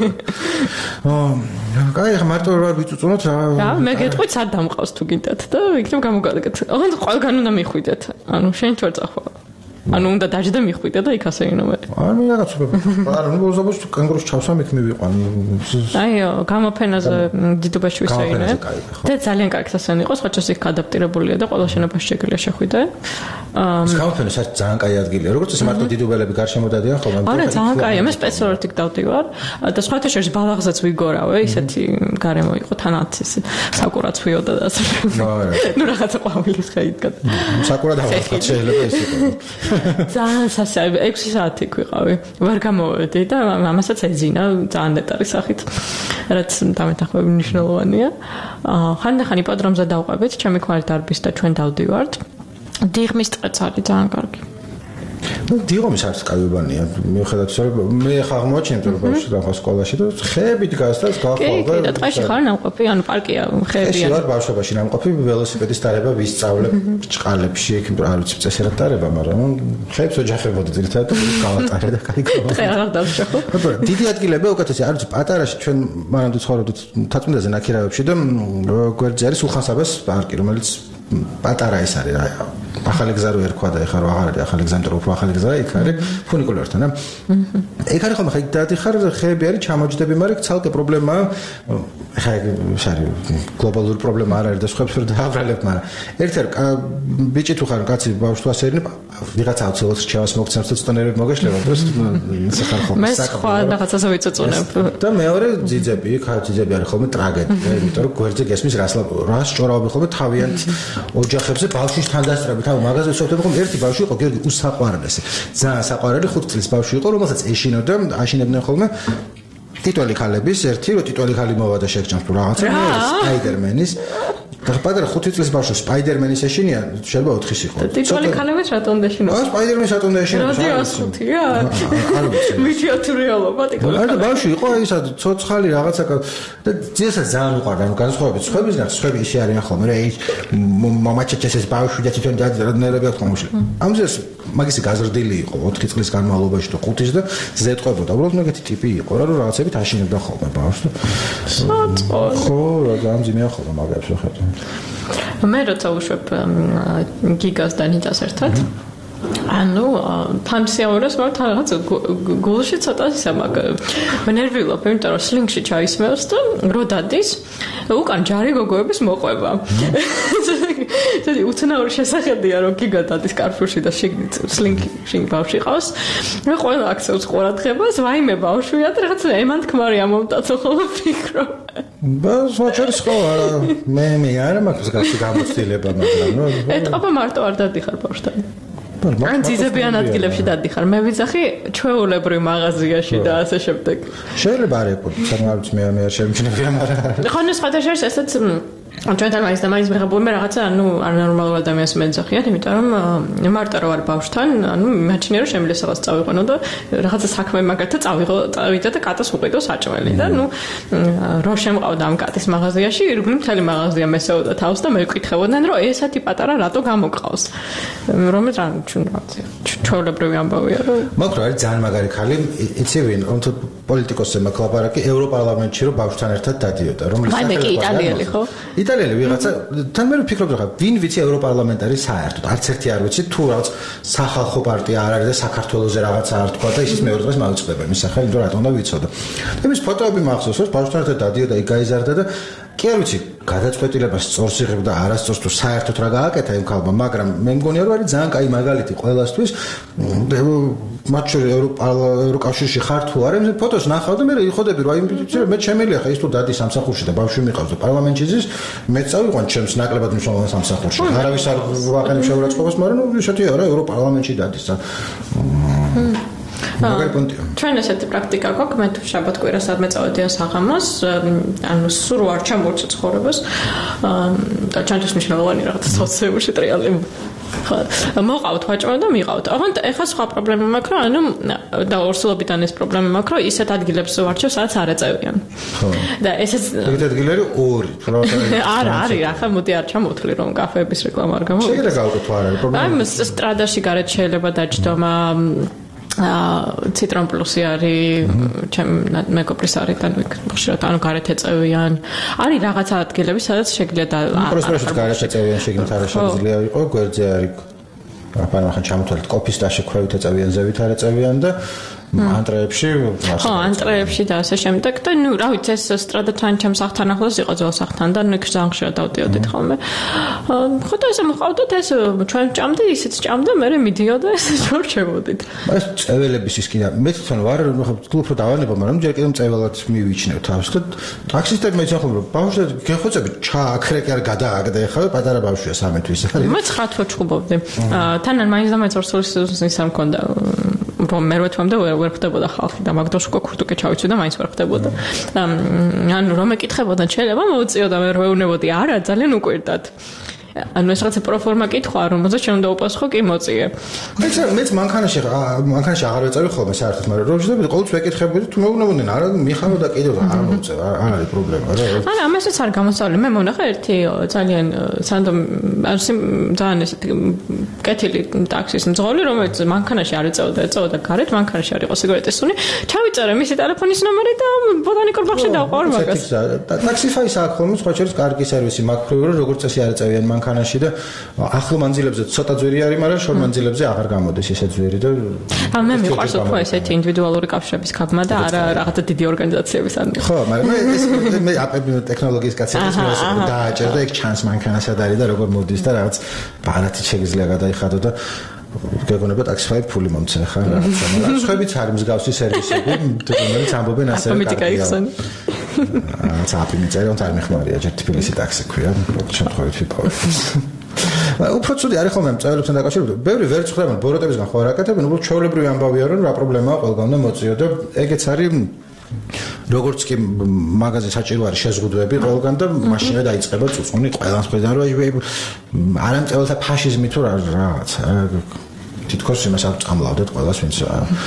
კაი, ახლა მარტო რა ვიწუწუნოთ რა. რა, მე გეტყვით სად დამყავს თუ გინდათ და იქნებ გამოგადაგეთ. ოღონდ ყველგან უნდა მიხვიდეთ. ანუ შენ თუ არ წახვალ. ანუ უნდა დაждდა მიხვიდე და იქ ასე ინომერი. არ რაღაც არა ნუ ბოზაბოს კანგურუს ჩავსამ იქ მივიყვან. აიო, გამოფენაზე დიდობაში ვისაინე. და ძალიან კარგი სასენი იყო, ხოჭოს იქ ადაპტირებულია და ყველა შენობაში შეგიძლია შეხვიდე. ეს გამოფენა საერთოდ ძალიან კაი ადგილია. როგორც ეს მარტო დიდუბელები გარშემო დადიან ხოლმე. არა, ძალიან კაია. მე სპეციალურად იქ დავდივარ და სხვათა შორის ბალაღზეც ვიგორავე, ისეთი გარემო იყო თანაც ეს საკურაცვიო და ასე. ნუ რაღაცა ყვავილის ხეიდგა. საკურა დავახოთ შეიძლება ის იყოს. ძალიან სასწაული 6 საათი იქ ვიყავი. ვარ გამოვედი და ამასაც ეძინა ძალიან ნეტარი სახით. რაც დამეთახმები მნიშვნელოვანია. ხანდახან იპოდრომზე დავყვებით, ჩემი ქმარი დარბის და ჩვენ დავდივართ. დიღმის წეც არის ძალიან კარგი. დიღომის არის კაიბანია. მიუხედავად ისე რომ მე ხა აღმოჩენთ რომ ბავშვი რა სკოლაში და ხეებით გასდას გავყავდა. კი, და ტყეში ხარ ნამყოფი, ანუ პარკია, ხეებია. ეს ვარ ბავშვობაში ნამყოფი ველოსიპედის დარება ვისწავლებ ჭყალებში, იქ არ ვიცი წესერად დარება, მაგრამ ხეებს ოჯახებოდი ძირითადად გავატარე და კაი გქონდა. ხე აღარ დავშეხო. დიდი ადგილები უკეთესი არ ვიცი პატარაში ჩვენ მანამდე ცხოვრობდით თათმიდაზე ნაქირავებში და გვერდზე არის უხანსაბეს პარკი, რომელიც პატარა ის არის რა ახალი გზა რო ერქვა და ეხლა რო აღარ არის ახალი გზა, მეტყვი ახალი გზა იქ არის ფუნიკულერთან და ეგ არის ხომ ხა დადიხარ ხეები არის ჩამოჯდები, მაგრამ ცალკე პრობლემაა ხა ეს არის გლობალური პრობლემა არ არის და სხვებს რო დააბრალებ, მაგრამ ერთ-ერთ ბიჭი თუ ხარ კაცი ბავშვი თუ ასერნი ვიღაცა აუცილებლად რჩევას მოგცემს და ცოტანერები მოგეშლება დროს სახარ ხომ მე სხვა რაღაცაზე ვიწოწუნებ და მეორე ძიძები ხა ძიძები არის ხოლმე ტრაგედია, იმიტომ რომ გვერდზე გესმის რას ჭორავები ხოლმე თავიანთ ოჯახებზე ბავშვის თანდასწრებით, აუ მაგაზე ვსვეთები ხოლმე ერთი ბავშვი იყო გიორგი უსაყვარლესი, ძალიან საყვარელი 5 წლის ბავშვი იყო, რომელსაც ეშინოდა, აშინებდნენ ხოლმე ტიტველი ქალების ერთი რო ტიტველი ქალი მოვა და შეგჭამს თუ რაღაცა სპაიდერმენის და პატარა 5 წლის ბავშვი სპაიდერმენის ეშინია, შეიძლება 4-ის იყო. ტიტველი ქალების რატომ დაშინო? სპაიდერმენის რატომ დაშინო? როდი 105-ია? არ ვიცი. მითეატრიალობა ტიტველი. არა ბავშვი იყო ისა ცოცხალი რაღაცა და ძიესაც ძალიან უყვარდა, ანუ განსხვავებით სხვებისგან, სხვები ისე არიან ხოლმე, რა ის მამაჩეჩეს ბავშვი და თვითონ დადნერები აქვს ხომში. ამზეს მაგისი გაზრდილი იყო 4 წლის განმავლობაში თუ 5-ის და ზეთყვებოდა. უბრალოდ მეგეთი ტიპი იყო, რა რომ რაღაცებით აშინებდა ხოლმე ბავშვს. ხო, რა გამძიმეა ხოლმე მაგებს ვხედავ. მე როცა უშვებ გიგას და ნიტას ერთად ანუ თან შეაურეს მაგრამ თან რაღაც გულში ცოტა ისა მაგ მე ნერვიულობ, იმიტომ რომ სლინგში ჩაისმევს და რო დადის უკან ჯარი გოგოების მოყვება. ზედი უცნაური შესახედია რომ გიგა დადის კარფურში და შიგნით სლინგში ბავშვი ყავს. მე ყველა აქცევს ყურადღებას, ვაიმე ბავშვია და რაღაც ემან თქმარი ამომტაცო ხოლმე ფიქრობ. ბავშვს ხო არა მე არა მაქვს გასი გამოცდილება, მაგრამ ნუ ეტყობა მარტო არ დადიხარ ბავშვთან. ან ძიძებიან ადგილებში დადიხარ, მე ვიძახი ჩვეულებრივ მაღაზიაში და ასე შემდეგ. შეიძლება არ იყო, სანამ მე არ შემჩნევია, მაგრამ ხო, სხვათა შორის ესეც ჩვენთან მაინც და მაინც მიღებული მე რაღაცა ანუ არნორმალურ ადამიანს მეძახიან, იმიტომ რომ მარტო რო არ ბავშვთან, ანუ იმაჩნია რომ შემიძლია სადაც წავიყვანო და რაღაცა საქმე მაგათა წავიდე და კატას უყიდო საჭმელი და ნუ რო შემყავდა ამ კატის მაღაზიაში, ირგვლივ მთელი მაღაზია მესეოდა თავს და მე ვკითხებოდნენ რომ ესეთი პატარა რატო გამოგყავს. რომელიც რა ჩვეულებრივი ამბავია რომ მაგრამ არის ძალიან მაგარი ქალი, იცი ვინ, რომ თუ პოლიტიკოსზე მაკლაპარაკი ევროპარლამენტში რომ ბავშვთან ერთად დადიოდა, რომელიც საერთოდ იტალიელი ხო? იტალიელი ვიღაცა თან მე ვფიქრობ რა ვინ ვიცი ევროპარლამენტარი საერთოდ არც ერთი არ ვიცი თუ რაღაც სახალხო პარტია არ არის და საქართველოზე რაღაცა არ თქვა და ისიც მეორე დღეს მავიწყდება მის სახელი, იმიტომ რატომ უნდა ვიცოდო. იმის ფოტოები მახსოვს, რომ ბავშვთან ერთად დადიოდა, იქ გაიზარდა და კი არ ვიცი გადაწყვეტილებას სწორს იღებდა არასწორს თუ საერთოდ რა გააკეთა იმ ქალმა, მაგრამ მე მგონია რომ არის ძალიან კაი მაგალითი ყველასთვის. მათ შორის ევროკავშირში ხარ თუ არა, მე ფოტოს ნახავ და მე იხოდები რომ აი მე შემიძლია ხა ის თუ დადის სამსახურში და ბავშვი მიყავს და პარლამენტში ზის, მე წავიყვან ჩემს ნაკლებად მნიშვნელოვან სამსახურში. არავის არ ვაყენებ შეურაცხყოფას, მაგრამ ნუ ისეთი არა ევროპარლამენტში დადის და მაგარი პონტია. ჩვენ ესეთი პრაქტიკა გვაქვს, მე თუ შაბათ-კვირა სადმე წავედიან საღამოს, ანუ სულ არ ჩამორჩა ცხოვრებას. და ჩვენთვის მნიშვნელოვანი რაღაცა სოციალური ტრიალი. ხო, მოყავთ ვაჭრობა და მიყავთ. აღარ ეხა სხვა პრობლემა მაქვს, რომ ანუ და ორსულობიდან ეს პრობლემა მაქვს, რომ ისეთ ადგილებს ვარჩევ, სადაც არ ეწევიან. ხო. და ესეც ეგეთ ადგილები ორი. არა, არის, ახლა მოდი არ ჩამოვთვლი რომ კაფეების რეკლამა არ გამოვიდა. შეიძლება გავუკეთო თუ არ არის პრობლემა. აი, სტრადაში გარეთ შეიძლება დაჯდომა Citron Plus-ი არის, ჩემ მეგობრის არის და ხშირად ანუ გარეთ ეწევიან. არის რაღაცა ადგილები, სადაც შეგიძლია და პროსპეროშიც გარეთ ეწევიან, შეგიძლიათ არა შეგვიძლია იყო, გვერდზე არის აბა ხან ჩამოთვალეთ კოფის დაშექვევით ეწევიან ზევით არ ეწევიან და ანტრეებში ხო ანტრეებში და ასე შემდეგ და ნუ რა ვიცი ეს სტრადათან ჩემს სახთან ახლოს იყო ძველ სახთან და ნუ გზანში დავდიოდით ხოლმე ხო და ესე მოყავდათ ეს ჩვენ ჭამდი ისიც ჭამდა მე მიდიოდა ეს შორჩებოდით ეს წეველების ის კიდე მე თვითონ ვარ კლუბ რო დავანება მაგრამ ჯერ კიდევ წეველად მივიჩნევ თავს და ტაქსისტები მეცახო რომ ბავშვები გეხოცები ჩააქრეკი არ გადააგდე ხავე პატარა ბავშვია 13 თვის არის მე 9 თვე ჩხუბობდი თანან მაინც და მეც ორსოლის ის ამ კონდა მე როთვამდე ვერ ხდებოდა ხალხი და მაგდროს უკვე ქურთუკე ჩავიცვი და მაინც ვერ ხდებოდა ანუ რომ ეკითხებოდან შეიძლება მოუწიოდა მე ვეუბნებოდი არა ძალიან უკვირდათ ანუ ეს რაღაცა პროფორმა კითხვა რომელზეც ჩვენ უნდა უპასუხო კი მოწიე მეც მანქანაში აღარ ვეწევი ხოლმე საერთოდ მაგრამ რომ შეიძლება ყოველთვის ვეკითხებოდი თუ მეუბნებოდნენ არა მიხარო და კიდევ არ მოწევ არ არის პრობლემა რა არა ამასაც არ გამოსწავლე მე მონახე ერთი ძალიან სანდომ ძალიან ეს კეთილი ტაქსის მძღოლი რომელიც მანქანაში არ ეწეოდა გარეთ მანქანაში არ იყო სიგარეტისუნი ჩავიწერე მისი ტელეფონის ნომერი და ბოტანიკურ ბაღში დავყავ მაგას ტაქსიფაის აქ ხოლმე სხვა შეიძლება კარგი სერვისი მაქვს რომ როგორც წესი არ ეწევიან მანქანაში და ახლო მანძილებზე ცოტა ძვირი არის, მაგრამ შორ მანძილებზე აღარ გამოდის ესე ძვირი და მე მიყვარს უფრო ესეთი ინდივიდუალური კავშირების გაბმა და არა რაღაცა დიდი ორგანიზაციების არ მიყვარს. ხო, მაგრამ ეს მე აპები ტექნოლოგიის კაცებს დააჭერდა იქ ჩანს მანქანასად არის და როგორ მოდის და რაღაც ბარათი შეიძლება გადაიხადო და გეგონება ტაქსიფაი ფული მომცე ხარ რაღაცა. მაგრამ სხვაებიც არის მსგავსი სერვისები, რომელიც ამბობენ ასე კარგია. აპი მიწერა და არ მეხმარია ჯერ თბილისი ტაქსი ქვია, შემთხვევით ვიპოვე. უფრო ცუდი არის ხოლმე მწველებთან დაკავშირებით. ბევრი ვერ ცხდებიან ბოროტებისგან ხო არ აკეთებენ, უბრალოდ ჩვეულებრივი ამბავია რომ რა პრობლემაა ყველგან და მოწიო და ეგეც არის როგორც კი მაღაზიაში საჭირო არის შეზღუდვები ყველგან და მაშინვე დაიწყება წუწუნი ყველას ხედავ რომ არ ამწეველთა ფაშიზმი თუ რაღაცა თითქოს იმას არ წამლავდეთ ყველას ვინც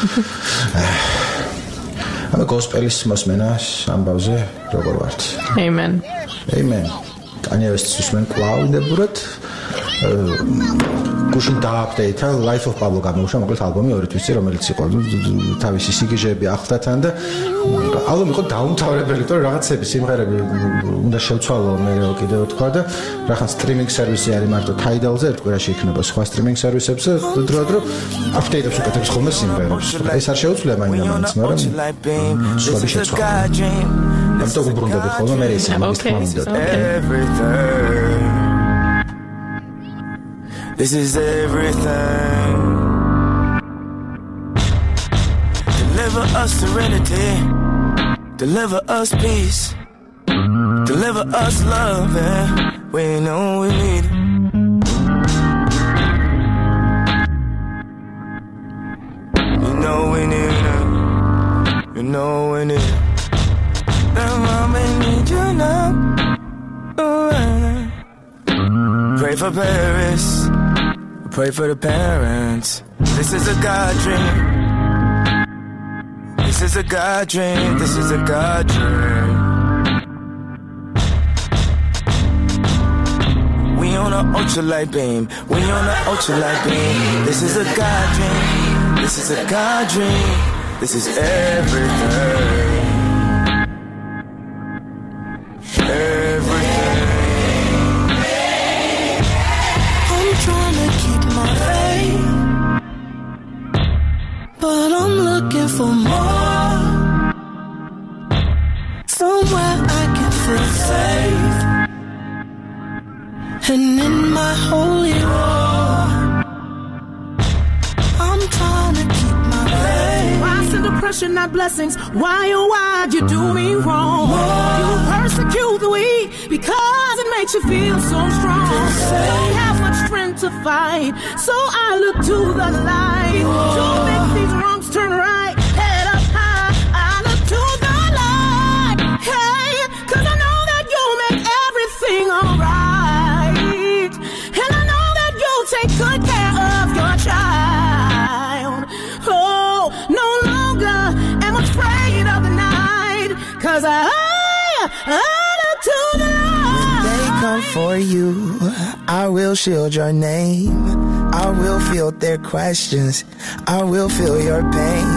ამ გოსპელის მოსმენას ამბავზე როგორ ვართ Amen Amen Kanye West susmen კლაუნდებურად გუშინ დააპდეიტა Life of Pablo გამოუშვა მოკლედ ალბომი 2 თვის წინ რომელიც იყო თავისი სიგიჟეები ახლდათან და ალბომი იყო დაუმთავრებელი თორე რაღაცები სიმღერები უნდა შევცვალო მე კიდევ თქვა და რაღაც სტრიმინგ სერვისი არის მარტო Tidal-ზე ერთ კვირაში იქნება სხვა სტრიმინგ სერვისებზე დრო აპდეიტებს უკეთებს ხოლმე სიმღერებს ეს არ შეუძლია მაინც მაგრამ სხვა შეცვალა ამიტომ უბრუნდები ხოლმე მე ისე მაგის თქმა უნდა This is everything. Deliver us serenity. Deliver us peace. Deliver us love. And we know we need it. You know we need it. You know we need it. Now I need you now. Pray for Paris. Pray for the parents. This is a God dream. This is a God dream. This is a God dream. We on an ultralight beam. We on an ultralight beam. This is a God dream. This is a God dream. This is everything. Everything. But I'm looking for more. Somewhere I can feel safe. And in my holy war, I'm trying to keep my faith. Why send oppression, not blessings? Why, oh, why'd you do me wrong? You persecute the weak because it makes you feel so strong. Don't have much strength to fight, so I look to the light to make these wrongs turn right. Head up high, I look to the light. Hey, 'cause I know that you'll make everything alright, and I know that you'll take good care of your child. Oh, no longer am I afraid of the night, 'cause I look to the light. They come for you, I will shield your name. I will field their questions. I will feel your pain.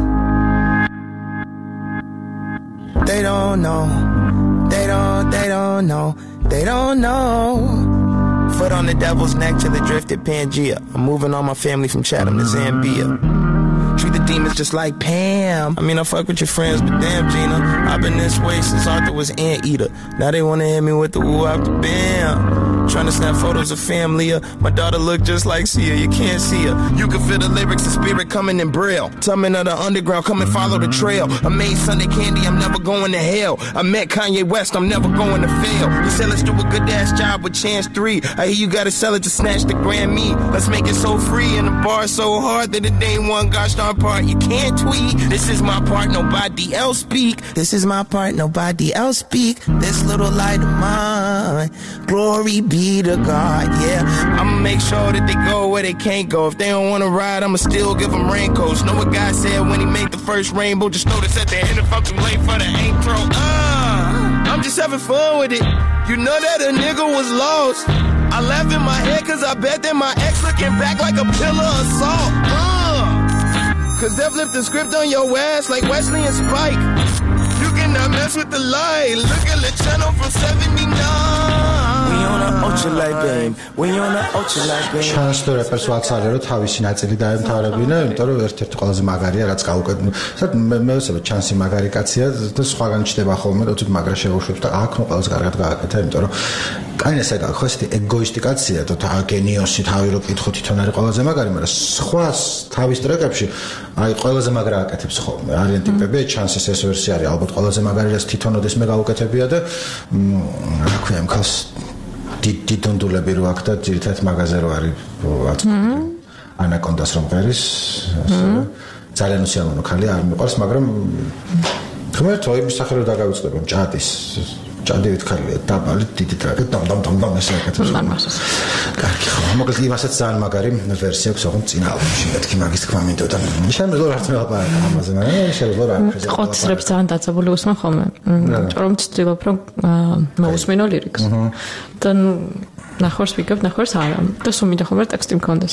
They don't know. They don't know. They don't know. foot on the devil's neck till it drifted Pangea. I'm moving all my family from Chatham to Zambia. Treat the demons just like Pam. I mean, I fuck with your friends, but damn, Gina, I've been this way since Arthur was Anteater. Now they wanna hit me with the woo after bam. Trying to snap photos of family. My daughter look just like Sia. You can't see her. You can feel the lyrics of spirit coming in braille. Tumbling of the underground, come and follow the trail. I made Sunday candy, I'm never going to hell. I met Kanye West, I'm never going to fail. He said let's do a good ass job with Chance 3. I hear you gotta sell it to snatch the Grammy. Let's make it so free and the bar so hard that it ain't one gosh darn part you can't tweet. This is my part, nobody else speak. This is my part, nobody else speak. This little light of mine, glory be to God, yeah. I'ma make sure that they go where they can't go. If they don't wanna ride, I'ma still give them raincoats. Know what God said when he made the first rainbow? Just notice at the end if I'm too late for the intro. I'm just having fun with it. You know that a nigga was lost. I laugh in my head cause I bet that my ex looking back like a pillar of salt. Cause they flipped the script on your ass like Wesley and Spike. You cannot mess with the light. Look at the channel from 79. We on a ultralight beam. We on a ultralight beam. Chance to reperს ვაცალე რომ თავისი ნაწილი დაემთავრებინა, იმიტომ რომ ერთ-ერთი ყველაზე მაგარია რაც გაუკეთებია. მე ვსებე ჩანსი მაგარი კაცია და სხვაგან ჩდება ხოლმე, როცა მაგრა შეუშვებს და აქ ნუ ყველაზე კარგად გააკეთა, იმიტომ რომ კაინეს ეგ ხო ესეთი ეგოისტი კაცია და გენიოსი თავი რო კითხო თვითონ არის ყველაზე მაგარი, მაგრამ სხვა თავის ტრეკებში აი ყველაზე მაგრა აკეთებს ხოლმე. არიან ტიპები ჩანსის ეს ვერსია არის ალბათ ყველაზე მაგარი რაც თვითონ ოდეს მე გაუკეთებია და რა ქვია ამ ხალხს დიდონდულები რო აქ და ძირითადად მაღაზე რო არის ანაკონდას რომ ღერის ასევე ძალიან უსიამოვნო ხალი არ მიყვარს, მაგრამ ღმერთო იმის სახე რომ დაგავიწყდება ჭადი ვითხარია დაბალი დიდი ტრაკი დამ ესე აკეთებს. კარგი ხო, მოკლედ იმასაც ძალიან მაგარი ვერსია აქვს ოღონდ წინა ალბომში. მეთქი მაგის თქმა მინდოდა. შემიძლია არც მელაპარაკა ამაზე, მაგრამ შემიძლია რა ქვია. ყოთსრებს ძალიან დაძაბული უსმენ ხოლმე. რომ ვცდილობ რომ მოусმინო ლირიკს. და ნახევარს ვიგებ, ნახევარს არა. და სულ მინდა ხოლმე ტექსტი მქონდეს.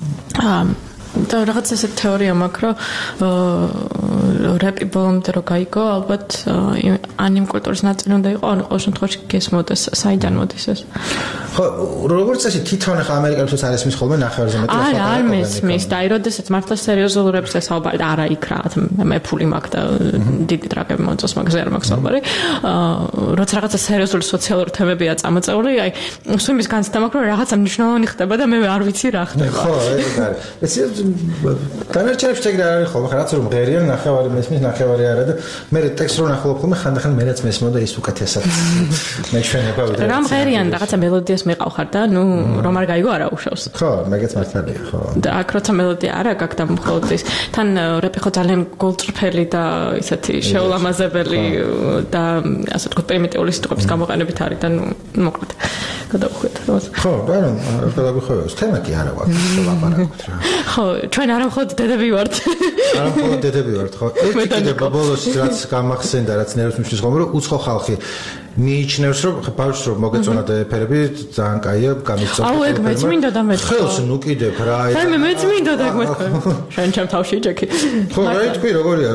და რაღაც ესე თეორია მაქვს, რომ рэპი ბოლომდე რო გაიგო, ალბათ ანიმ კულტურის ნაწილი უნდა იყო, ან ყოველ შემთხვევაში გესმოდეს, საიდან მოდის ეს. ხო, როგორც წესი თვითონ ხა ამერიკელებს არ ესმის ხოლმე ნახევარზე მეტი არა, არ მესმის და აი როდესაც მართლა სერიოზულ რეპს ესაუბარი და არა იქ რაღაც მე ფული მაქვს და დიდი ტრაკები მოწოს, მაგაზე არ მაქვს საუბარი. როცა რაღაცა სერიოზული სოციალური თემებია წამოწეული, აი სვიმის განცდა მაქვს, რომ რაღაცა მნიშვნელოვანი ხდება და მე არ ვიცი რა ხდება. ხო, ეგ არის. დანარჩენებში ეგ რა არის ხოლმე, რაც რომ ღერიან ნახევარი მესმის, ნახევარი არა და მე ტექსტს რო ნახულობ ხოლმე ხანდახან მერეც მესმოდა ის უკეთესად მეჩვენება ვიდრე. რამ ღერიან რაღაცა მელოდიას მეყავხარ და ნუ რომ არ გაიგო არა უშავს. ხო, მეგეც მართალია, ხო. და აქ როცა მელოდია არა გაქვს და მხოლოდ ის თან რეპი ხო ძალიან გოლწრფელი და ისეთი შეულამაზებელი და ასე ვთქვათ პრიმიტიული სიტყვების გამოყენებით არის და ნუ მოკლედ გადავხვით. ხო, ბარონ, გადავხვევს. თემა კი არა გვაქვს, ლაპარაკობთ რა. ხო, ჩვენ არ მხოლოდ დედები ვართ. არ მხოლოდ დედები ვართ, ხო. ეს კიდე ბოლოს რაც გამახსენდა, რაც ნერვს მიშლის ხოლმე, რომ უცხო ხალხი მიიჩნევს რომ ბავშვს რომ მოგეწონა და ეფერები ძალიან კაია გამიწონა. აუ ეგ მეც მინდა და მეთქვა. ხელს ნუ კიდევ რა. აი მეც მინდა და ეგ მეთქვა. შენ ჩემ თავში ჯექი. ხო, რა თქვი როგორია?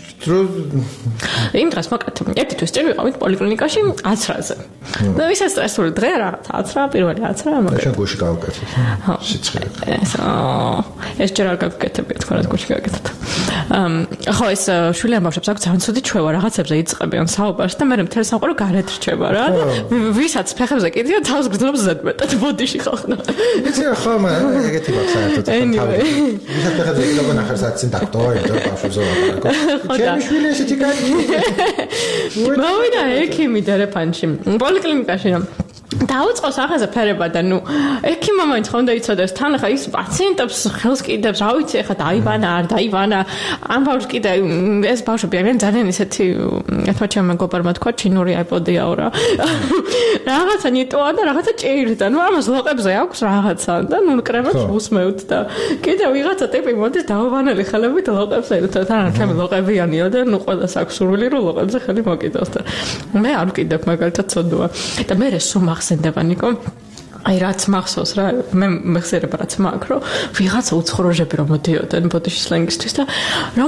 იმ დღეს მოკლედ ერთი თვის წინ ვიყავით პოლიკლინიკაში 10-რაზე. და ვისაც სტრესული დღე რაღაც 10-რა, პირველი 10-რა მოკლედ. შენ გუში გავუკეთე. სიცხე. ეს ჯერ არ გავუკეთებია თქვა რა გუში გავუკეთეთ. ხო ეს შვილი ამბობს აქვს ძალიან ცუდი ჩვევა რაღაცებზე იწყებიან საუბარს და მე მთელი სამყარო გარეთ რჩება რა და ვისაც ფეხებზე კიდია თავს გრძნობს ზედმეტად ბოდიში ხალხნა. იცი ხო მაგრამ ეგეთი მაქვს საერთოდ თავი. ვისაც ფეხებზე კიდია ნახევარ საათი დაქტოა და ბავშვზე ვაპარაკო. ჩემი შვილი ესეთი კაცი. მოვიდა ექიმი დერეფანში პოლიკლინიკაში რომ დაუწყოს ახაზე ფერება და ნუ ექიმმა მაინც ხომ დაიცოდეს თან ხა ის პაციენტებს ხელს კიდებს რა ვიცი ხა დაივანა არ დაივანა ამ ბავშვს კიდე ეს ბავშვები არიან ძალიან ისეთი ეთმა ჩემ მეგობარმა თქვა ჩინური აიპოდიაო რა რაღაცა ნიტოა და რაღაცა ჭირდა ნუ ამას ლოყებზე აქვს რაღაცა და ნუ კრემებს უსმევთ და კიდე ვიღაცა ტიპი მოდის დაავანელი ხელებით ლოყებზე თან ჩემი ლოყებიანია და ნუ ყველას აქვს სურვილი რომ ლოყებზე ხელი მოკიდოს და მე არ ვკიდებ მაგალითად ცოდოა და მე სულ ახსენდება ნიკო აი რაც მახსოვს რა მე მეხსიერება რაც მაქვს რომ ვიღაცა უცხოროჟები რომ მოდიოდნენ ბოდიში სლენგისთვის და რომ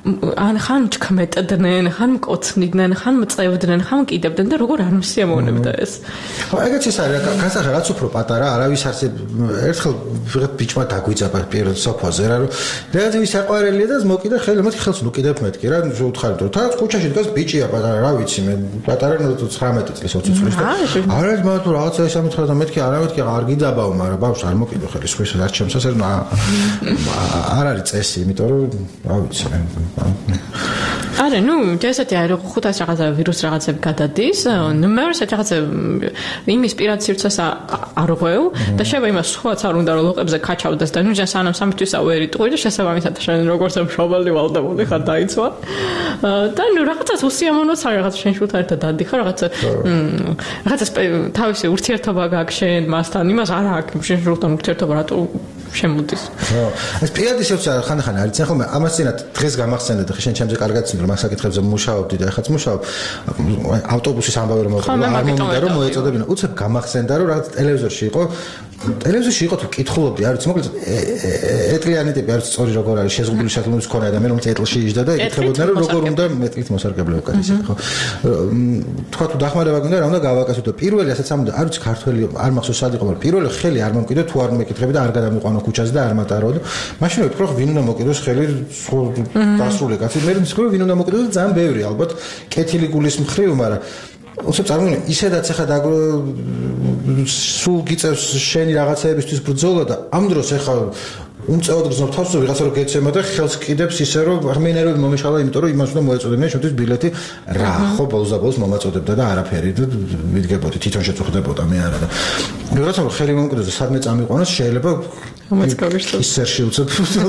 ან ხან ჩქმეტდნენ, ხან მკოცნიდნენ, ხან მწევდნენ, ხან მკიდებდნენ და როგორ არ მსიამოვნებდა ეს. ხო, ეგეც ის არის, განსახილ რაც უფრო პატარა, არავის არსებ ერთხელ ვიღაც ბიჭმა დაგვიძაბა პირველ სოფაზე რა, რომ რაღაც ვის აყვარელია და მოკიდა ხელი, მეთქი ხელს ნუკიდებ მეთქი რა, უთხარით რომ თან ქუჩაში დგას ბიჭია პატარა, რა ვიცი მე, პატარა 19 წლის 20 წლის და არის მაგ თუ რაღაცა ეს ამითხრა და მეთქი არა მეთქი არ გიდაბავ, მაგრამ ბავშვს არ მოკიდო ხელი, სხვისა რაც ჩემსაც არ არის წესი, იმიტომ რომ რა ვიცი მე არა, ნუ ესეთი არის რომ 500 რაღაცა ვირუს რაღაცები გადადის, ნუ მეორე რაღაცა იმის პირად სივრცეს არ ღვევ და შეიძლება იმას სხვაც არ უნდა რომ ლოყებზე ქაჩავდეს და ნუ ჯერ სანამ სამთვისა ვერ იტყვი და შესაბამისად შენ როგორც მშობელი ვალდებული ხარ დაიცვა და ნუ რაღაცას უსიამოვნოც არის რაღაცა შენ შულთან ერთად დადიხარ რაღაცა თავისი ურთიერთობა გაქვს შენ მასთან იმას არ აქვს შენ შულთან ურთიერთობა რატო შემოდის. ხო, ეს პირადი სივრცე ხანდახან არის, ხო, ამას წინათ დღეს გამახსენდა და შენ ჩემზე კარგად ცნობ რომ ასაკითხებზე მუშაობდი და ეხაც მუშაობ ავტობუსის ამბავი რომ არ მომიდა რომ მოეწოდებინა. უცებ გამახსენდა რომ რაღაც ტელევიზორში იყო თუ კითხულობდი, არ ვიცი, მოკლედ ეტლიანი ტიპი არის სწორი როგორ არის შეზღუდული შეთქმულების მქონე ადამიანი რომელიც ეტლში იჯდა და ეკითხებოდნენ რომ როგორ უნდა მეტლით მოსარგებლეო კაცი, ხო. თქვა თუ დახმარება გინდა რა უნდა გავაკეთო და პირველი ასეც ამბობდა, არ ვიცი ქართველი არ მახსოვს სად იყო, მაგრამ პირველი ხელი არ მომკიდო თუ არ მეკითხები და არ გადამიყვანო ქუჩაზე და არ მატარო და მაშინ ვიტყვი რომ ვინ უნდა მოკიდოს ხელი დასრული კაცი მე მსხვილი ვინ უნდა მოკიდოს და ძალიან ბევრი ალბათ კეთილი გულის მხრივ, მაგრამ უცებ წარმოვიდგინე ისედაც ახლა სულ გიწევს შენი რაღაცეებისთვის ბრძოლა და ამ დროს ახლა უმწეოდ გზნობ თავს რომ ვიღაცა რო გეცემა და ხელს კიდებს ისე რომ არმენიელები მომეშალა იმიტომ რომ იმას უნდა მოეწოდებინა შენთვის ბილეთი რა ხო ბოლოს და ბოლოს მომაწოდებდა და არაფერი და მიდგებოდი თვითონ შეწუხდებოდა მე არა და ვიღაცა რო ხელი მომკვიდროს და სადმე წამიყვანოს შეიძლება ისერში უცებ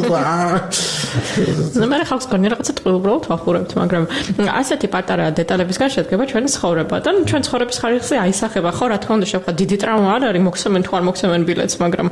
მე ხალხს გონი რაღაცა ტყუილუბრალოდ ვახურებთ მაგრამ ასეთი პატარა დეტალებისგან შედგება ჩვენი ცხოვრება და ჩვენ ცხოვრების ხარისხზე აისახება ხო რა თქმა უნდა შევხვდა დიდი ტრავმა არ არის მოხსემენ თუ არ მოხსემენ ბილეთს მაგრამ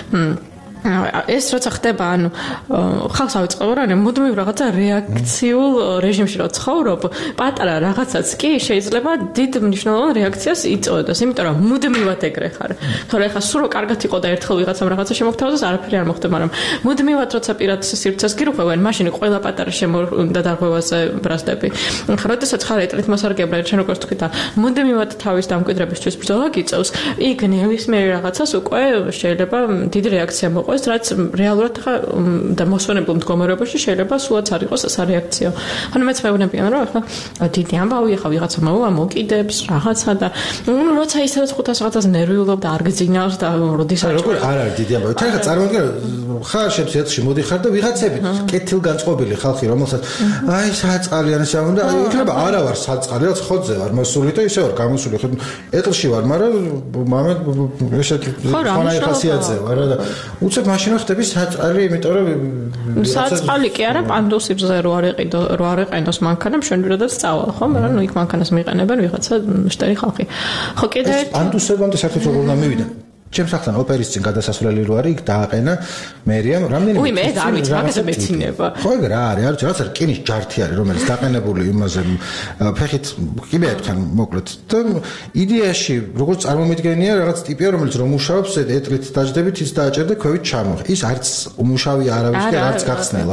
ეს როცა ხდება, ანუ ხალხს ავიწყებ რა, მუდმივ რაღაცა რეაქციულ რეჟიმში რო ცხოვრობ, პატარა რაღაცაც კი შეიძლება დიდ მნიშვნელოვან რეაქციას იწვევდეს, იმიტომ რომ მუდმივად ეგრე ხარ. თორე ხა სულ კარგად იყო და ერთხელ ვიღაცამ რაღაცა შემოგთავაზეს, არაფერი არ მოხდება, მაგრამ მუდმივად როცა პირად სივრცეს გირღვევენ, მაშინ ყველა პატარა და დარღვევაზე ბრაზდები. ხა როდესაც ხარ ეტლით მოსარგებლე, ჩვენ როგორც თქვით, მუდმივად თავის დამკვიდრებისთვის ბრძოლა გიწევს, იქ ნებისმიერ რაღაცას უკვე შეიძლება დიდი რეაქცია მოყვა რაც რეალურად ხა და მოსვენებულ მდგომარეობაში შეიძლება სულაც არ იყოს სარეაქციო. ანუ მეც მეუბნებიან რომ ახლა დიდი ამბავი ხა ვიღაცა მოვა მოკიდებს რაღაცა და ნუ როცა ისედაც 500 რაღაცას ნერვიულობ და არ გძინავს და როდის როგორ არ არის დიდი ამბავი. თან ხა წარმოგიდგენ ხარ შეცეთში მოდიხარ და ვიღაცები კეთილგანწყობილი ხალხი რომელსაც აი საწყალიანის ამბავი და იქნება არა ვარ საწყალი რაც ხოძე ვარ მოსული და ისე ვარ გამოსული ხო ეტლში ვარ მაგრამ მამეთ ესეთი ხანაი ხასიათზე ვარ და უცებ მაშინ ხდები საწყალი, იმიტომ რომ საწყალი კი არა, პანდუსებზე რო არ ეყენოს მანქანამ ჩვენ ვირადად სწავალ, ხო? მაგრამ ნუ იქ მანქანას მიყენებენ ვიღაცა შტერი ხალხი. ხო, კიდე პანდუსებამდე საერთოდ როგორ უნდა მივიდა? ჩემს ახთან ოპერის წინ გადასასვლელი რო არის, იქ დააყენა მერიამ რამდენი მე არ ვიცი, მაგაზე მეცინება. ხო, ეგ რა არის? არის რაღაც რკინის ჯართი არის, რომელიც დაყენებული იმაზე ფეხით კიბეებთან მოკლედ. და იდეაში როგორც წარმომიდგენია, რაღაც ტიპია, რომელიც რომ მუშაობს, ეტლით დაждებით, ის დააჭერდა ქვევით ჩამოხ. ის არც უმუშავი არავის და არც გახსნელა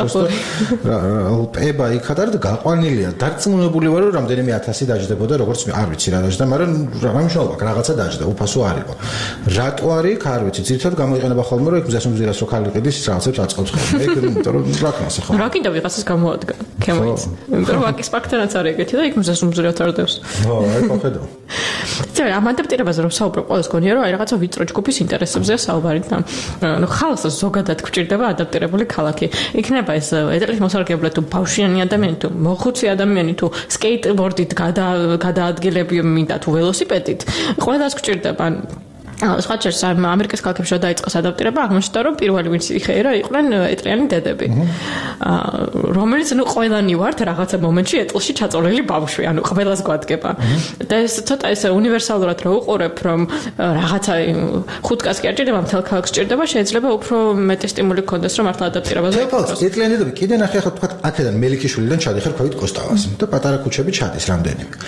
არის. პება იქ არის და გაყვანილია. დარწმუნებული ვარ, რომ რამდენიმე 1000 დაждდებოდა, როგორც არ ვიცი რა დაждდა, მაგრამ რა მნიშვნელობა აქვს, რაღაცა დაждდა, უფასო არ იყო. რატო არის, არ ვიცი, ძირითადად გამოიყენება ხოლმე, რომ იქ მზეს უმზირას რო ხალი ყიდის, ის რაღაცებს აწყობს ხოლმე. ეგ იმიტომ რომ რა ქნას ხო. რა კიდევ ვიღაცას გამოადგა. ქემოიც. იმიტომ რომ ვაკის ფაქტორაც არის ეგეთი და იქ მზეს უმზირას არ დევს. ხო, აი მოხედო. ძერ ამ ადაპტირებაზე რომ საუბრობ, ყოველს გონია რომ აი რაღაცა ვიწრო ჯგუფის ინტერესებზეა საუბარი და ნუ ხალხს ზოგადად გვჭირდება ადაპტირებული ქალაქი. იქნება ეს ეტლით მოსარგებლე თუ ბავშვიანი ადამიანი თუ მოხუცი ადამიანი თუ სკეიტბორდით გადაადგილები მინდა თუ ველოსიპედით, ყველას გვჭირდება სხვა ჩერს ამერიკის ქალაქებში დაიწყოს ადაპტირება, აღმოჩნდა რომ პირველი ვინც იხეირა იყვნენ ეტლიანი დედები. რომელიც ნუ ყველანი ვართ რაღაცა მომენტში ეტლში ჩაწოლილი ბავშვი, ანუ ყველას გვადგება. და ეს ცოტა ესე უნივერსალურად რო უყურებ, რომ რაღაცა 5 კაცი არ ჭირდება, მთელ ქალაქს ჭირდება, შეიძლება უფრო მეტი სტიმული გქონდეს, რომ მართლა ადაპტირებაზე იყოს. ეტლიანი დედები კიდე ნახე ახლა თქვა აქედან მელიქიშვილიდან ჩადიხარ ქვევით კოსტავას და პატარა ქუჩები ჩადის რამდენიმე.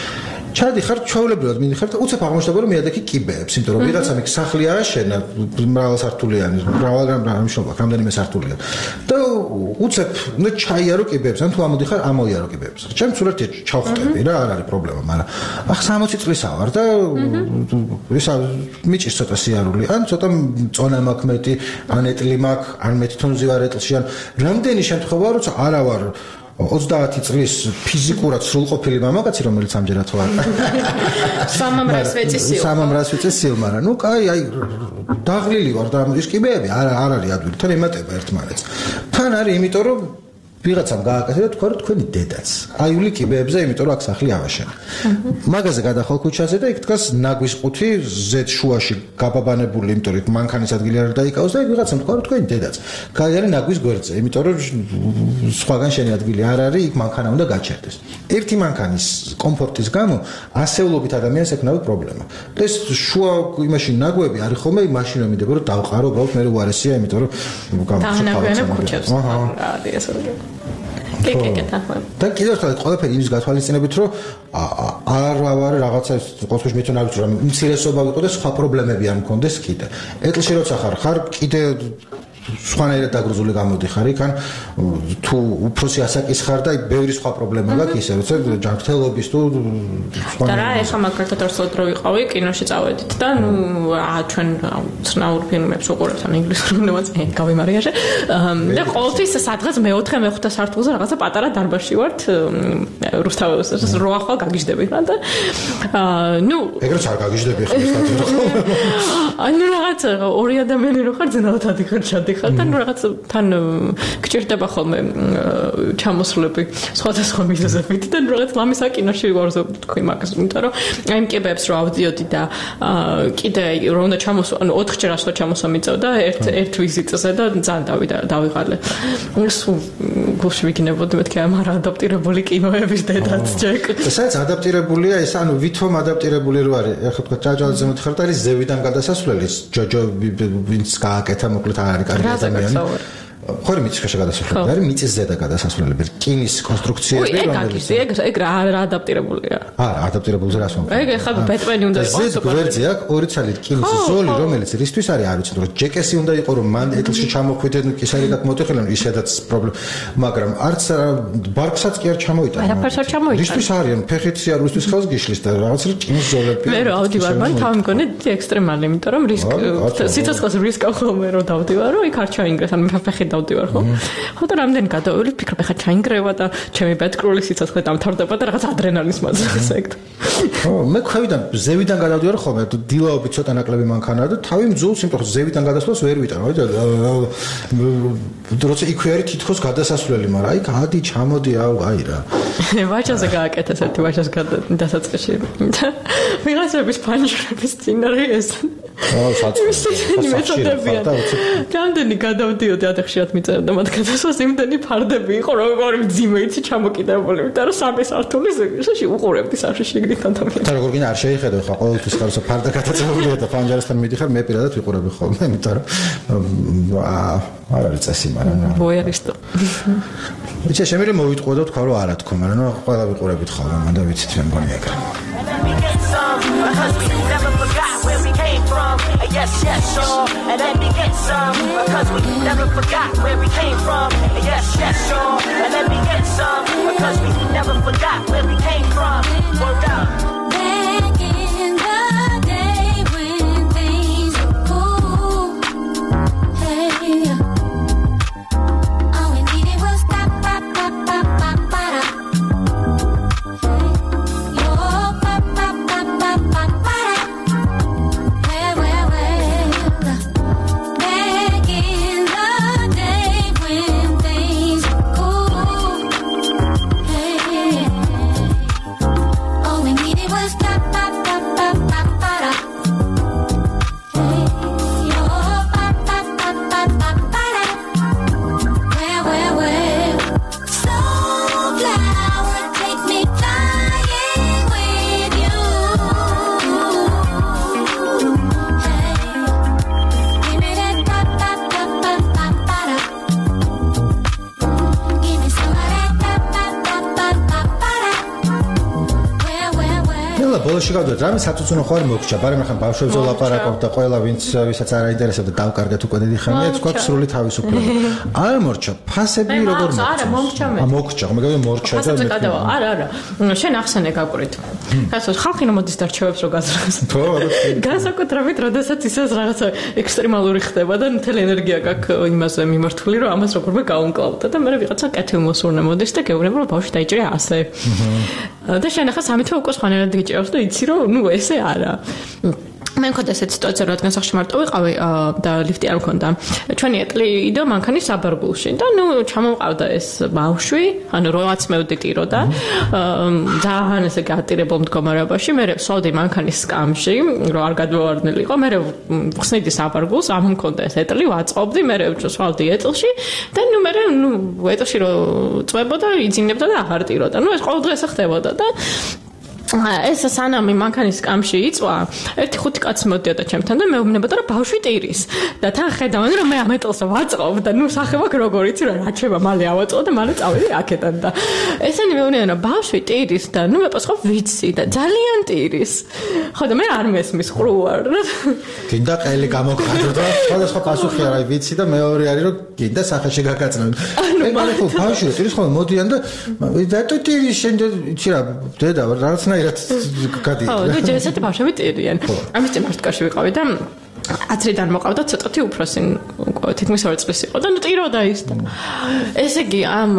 ჩადიხარ ჩვეულებრივად მინიხარ და უცებ აღმოჩნდება რომ მიადექი კიბეებს, იმიტომ რომ ვიღაცამ იქ სახლი ააშენა მრავალსართულიანი, რამდენიმე სართულია. და უცებ უნდა ჩაიარო კიბეებს, ან თუ ამოდიხარ ამოიარო კიბეებს. ჩემ სულერთი ჩავხტები რა, არ არის პრობლემა, მაგრამ ახ 60 წლისა ვარ და ისა მიჭირს ცოტა სიარული, ან ცოტა წონა მაქვს მეტი, ან ეტლი მაქვს, ან მეტი თონზე ვარ ეტლში, ან რამდენი შემთხვევაა როცა არა ვარ 30 წლის ფიზიკურად სრულყოფილი მამაკაცი, რომელიც ამჯერად ვარ. სამამრას ვეწესილ. სამამრას ვეწესილ, მაგრამ ნუ კაი, აი დაღლილი ვარ და ის კიბეები არ არის ადვილი, თან ემატება ერთმანეთს. თან არის, იმიტომ რომ ვიღაცამ გააკეთა და თქვა რომ თქვენი დედაც აიული კიბეებზე, იმიტომ რომ აქ სახლი ავაშენა. მაგაზე გადახვალ ქუჩაზე და იქ დგას ნაგვის ყუთი ზედ შუაში გაბაბანებული, იმიტომ რომ მანქანის ადგილი არ დაიკავოს და ვიღაცამ თქვა რომ თქვენი დედაც გაიარე ნაგვის გვერდზე, იმიტომ რომ სხვაგან შენი ადგილი არ არის, იქ მანქანა უნდა გაჩერდეს. ერთი მანქანის კომფორტის გამო ასეულობით ადამიანს ექნება პრობლემა. და ეს შუა იმაში ნაგვები არის ხოლმე მაშინ რომ მიდება რომ დავყარო, უბრალოდ მე ვარესია, იმიტომ რომ დაანაგვიანებ ქუჩებს. ადი ეს როგორია. და კიდევ ერთხელ ყველაფერი იმის გათვალისწინებით, რომ არ ვარ რაღაცა ყოველთვის მეთქვა არ ვიცი, რომ მცირესობა ვიყო და სხვა პრობლემები არ მქონდეს კიდე. ეტლში როცა ხარ კიდე სხვანაირად დაგრუზული გამოდიხარ იქან, თუ უფროსი ასაკის ხარ და ბევრი სხვა პრობლემა გაქვს ისე, როცა ჯანმრთელობის თუ და რა, ეხლა მაგალითად რსოდ რო ვიყავი, კინოში წავედით და ნუ ჩვენ ცნაურ ფილმებს ვუყურებთ ან ინგლისურ ფილმებს, გავიმარიაშე. და ყოველთვის სადღაც მე-4, მე-5 სართულზე რაღაცა პატარა დარბაზში ვართ, რუსთავის რო ახლა გაგიჟდები ხარ და ნუ ეგრეც არ გაგიჟდები ხარ სათქო. ანუ რაღაც ორი ადამიანი რო ხარ ძნელად ადიხარ ჩადიხარ და ნუ რაღაც თან გჭირდება ხოლმე ჩამოსვლები სხვადასხვა მიზეზებით და ნუ რაღაც ლამისა კინოში ვარზე თქვი მაგას, იმიტომ რომ აი მკებებს რო ავდიოდი და კიდე რო უნდა ჩამოსვა, ანუ 4-ჯერ ასო ჩამოსვა მიწევდა ერთ ვიზიტზე და ძალიან დავიღალე. სულ გულში ვიგინებოდი მეთქი ამ არ ადაპტირებული კინოების დედაც ჯეკ. და სადაც ადაპტირებულია ეს, ანუ ვითომ ადაპტირებული რო არის, ეხლა თქვა ჭაჭალზე მოთხარ და არის ზევიდან გადასასვლელი, ჯოჯო ვინც გააკეთა მოკლედ არ არის კარგი ადამიანი. ხო რომ მიწის ქვეშ გადასასვლელი არის, მიწის ზედა გადასასვლელი, რკინის კონსტრუქციები, რომელიც ეგ რა ადაპტირებულია. არა, ადაპტირებულზე რას ვამბობ? ეგ ხა ბეტმენი უნდა იყოს. ზედ გვერდზე აქვს ორი ცალი რკინის ზოლი, რომელიც რისთვის არის არ ვიცი, რომ ჯეკესი უნდა იყოს, რომ მან ეტლში ჩამოხვიდე, კისერიდან მოტეხილან ისედაც პრობლემა, მაგრამ არც ბარკსაც კი არ ჩამოიტანა. არაფერს არ ჩამოიტანა. რისთვის არის, ფეხით სიარულისთვის ხელს გიშლის და რაღაც რკინის ზოლები. მე რო ავდივარ, მან თავი მგონი ექსტრემალი, იმიტომ რომ სიცოცხლეს რისკავ ხოლმე რო დავდივარო, იქ არ ჩაინგრეს, ანუ ფეხით დავდივარ ხო? ხო და რამდენი გადაველი, ფიქრობ ხა ჩაინგრევა და ჩემი ბედკრული სიცოცხლე დამთავრდება და რაღაც ადრენალინის მაძახს ეგ. ხო, მე ქვევიდან ზევიდან გადავდივარ ხოლმე, დილაობით ცოტა ნაკლები მანქანაა და თავი მძულს, იმიტომ რომ ზევიდან გადასვლას ვერ ვიტან, როცა იქვე არის თითქოს გადასასვლელი, მაგრამ აი გადი ჩამოდი, აი რა. ვაჟაზე გააკეთეს ერთი ვაჟას დასაწყისში. ვიღაცების ფანჯრების წინარე ეს. რამდენი გადავდიოდი ადახშიათ მიწევდა მათ გადასვლას, იმდენი ფარდები იყო, როგორი მძიმე იცი ჩამოკიდებული, იმიტომ რომ სამი სართულის ისეში უყურებდი საშიშიგდით ადამიანს. და როგორ გინდა არ შეიხედო ხა ყოველთვის ხარსა ფარდა გადაწეულია და ფანჯარასთან მიდიხარ, მე პირადად ვიყურები ხოლმე, იმიტომ რომ არ არის წესი, მაგრამ ვოერისტო. ვიცი, შემიძლია მოვიტყო და თქვა რომ არა თქო, მაგრამ ყველა ვიყურებით ხოლმე, მანდა ვიცით მე მგონი ეგრე. Because we never forgot where we came from. Yes, yes, sure. And let me get some. Because we never forgot where we came from. Yes, yes, sure. And let me get some. Because we never forgot where we came from. Word up. Back in the day when things were cool. Hey. All we needed was pop, pop, pop, pop, pop, pop. Stop, stop, stop. ბოლოში გავდოთ რამე საწუწუნო ხო არ მოგჭა, მაგრამ ახლა ბავშვებზე ვლაპარაკობ და ყველა ვისაც არ აინტერესებდა დავკარგეთ უკვე დიდი ხანია, ეს გვაქვს სრული თავისუფლება. არ მორჩა, ფასები როგორ მორჩა? არა, მომრჩა მე. მოგჭა, მეგონა მორჩა და ფასებზე გადავა. არა. შენ ახსენე გაკვრით. გასულ ხალხი მოდის და რჩევებს რო გაზრდას. ხო, განსაკუთრებით, როდესაც ისეს რაღაცა ექსტრემალური ხდება და მთელი ენერგია გაქვს იმაზე მიმართული, რომ ამას როგორმე გაუმკლავდა და მე ვიღაცა კეთილმოსურნე მოდის და გეუბნება, რომ ბავშვი დაიჭირე ასე. და შენ ახლა სამი თვე უკვე სხვანაირად გიჭირავს და იცი რომ ნუ ესე არა. მე მქონდა ესეთი სიტუაცია, რადგან სახში მარტო ვიყავი და ლიფტი არ მქონდა. ჩვენი ეტლი იდო მანქანის საბარგულში და ნუ ჩამოვყავდა ეს ბავშვი, ანუ 8 მეუდი ტიროდა. ძალიან ესე გაატირებულ მდგომარეობაში, მე ვსვავდი მანქანის სკამში, რომ არ გადმოვარდნილიყო. მე ვხსნიდი საბარგულს, ამ მქონდა ეს ეტლი, ვაწყობდი, მე ვსვავდი ეტლში და მე ეტლში რო წვებოდა, იძინებდა და აღარ ტიროდა. ნუ ეს ყოველ დღე ხდებოდა და ეს სანამ მანქანის სკამში იწვა, ერთი ხუთი კაცი მოდიოდა ჩემთან და მეუბნებოდა რომ ბავშვი ტირის. და თან ხედავენ რომ მე ამ ეტლს ვაწყობ და ნუ სახება როგორ იცი რა რჩება მალე ავაწყო და მალე წავედი აქედან და ესენი მეუბნებიან რომ ბავშვი ტირის და ნუ მე პასუხობ ვიცი და ძალიან ტირის. ხო და მე არ მესმის ყრუ ვარ. გინდა ყელი გამოგხადო და სხვადასხვა პასუხი არა ვიცი და მეორე არის რომ გინდა სახეში გაგაწნევ. მე მალე ხო ბავშვი ტირის ხოლმე მოდიან და რატო ტირის შენ იცი რა დედა რაღაცნაირად გადიოდა. ხო, და ესეთი ბავშვები ტირიან. ამის წინასწარ ვიყავი და 10-დან მოყავდა ცოტათი უფროსი, თითქმის 2 წლის იყო და ნუ ტიროდა ის და ესე იგი ამ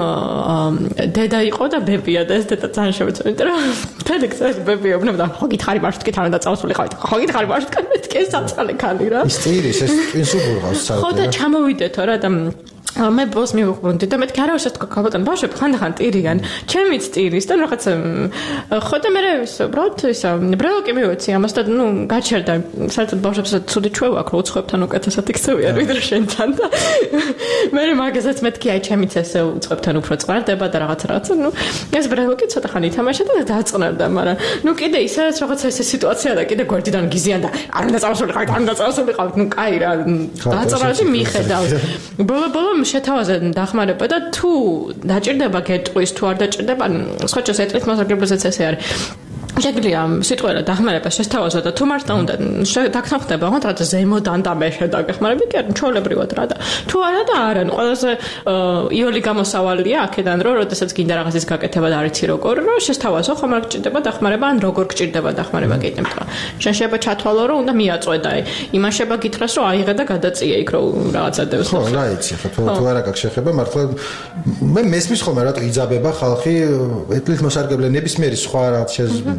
დედა იყო და ბებია და ეს დედა ძალიან შემეწონდა რომ თედექს ეს ბებია უბნებდა ხო გითხარი ბავშვი თქვით არა და წავსულიყავით ხო გითხარი ბავშვი თქვით ეს საწყალე ქალი რა ის ტირის ეს ინსუბურღავს საერთოდ ხო და ჩამოვიდეთო რა და მე ბოს მივუყვრდი და მეთქი არა უბრალოდ გქობოდან ბავშვები ხანდახან ტირიან ჩემიც ტირის და რაღაცა ხო და მე უბრალოდ ისა ბრელოკი მივეცი ამას და ნუ გაჩერდა საერთოდ ბავშვებს ცუდი ჩვევა აქვს რომ უცხოებთან უკეთესად იქცევიან ვიდრე შენთან და მე მაგასაც მეთქი აი ჩემიც ესე უცხოებთან უფრო წყარდება და რაღაცა ნუ ეს ბრელოკი ცოტა ხანი ითამაშა და დაწყნარდა მაგრამ ნუ კიდე ისე რაღაცა ესე სიტუაცია და კიდე გვერდიდან გიზიან და არ უნდა წავსულიყავით ნუ კაი რა დაწყნარდი მიხედავს ბოლო შეთავაზე დახმარება და თუ დაჭირდება გეტყვის თუ არ დაჭირდება სხვაჭოს ეტყვის მოსაგებაზეც ესე არის შეგვიძლია სიტყვა დახმარება შესთავაზო და თუ მართლა უნდა დაგთანხმდება მაგრამ რა ზემოდან და მე შედაგეხმარები კი არა ჩვეულებრივად რა და თუ არა და არა ნუ ყველაზე იოლი გამოსავალია აქედან რომ როდესაც გინდა რაღაცის გაკეთება და არიცი როგორ რომ შესთავაზო ხომ არ გჭირდება დახმარება ან როგორ გჭირდება დახმარება კიდემთქვა შენ შეიძლება ჩათვალო რომ უნდა მიაწვე და იმან შეიძლება გითხრას რომ აიღე და გადაწიე იქ რომ რაღაცა დევს ხო რა იცი ხო თუ არა გაქვს შეხება მართლა მე მესმის ხოლმე რატო იძაბება ხალხი ეტლის მოსარგებლე ნებისმიერი სხვა რაღაც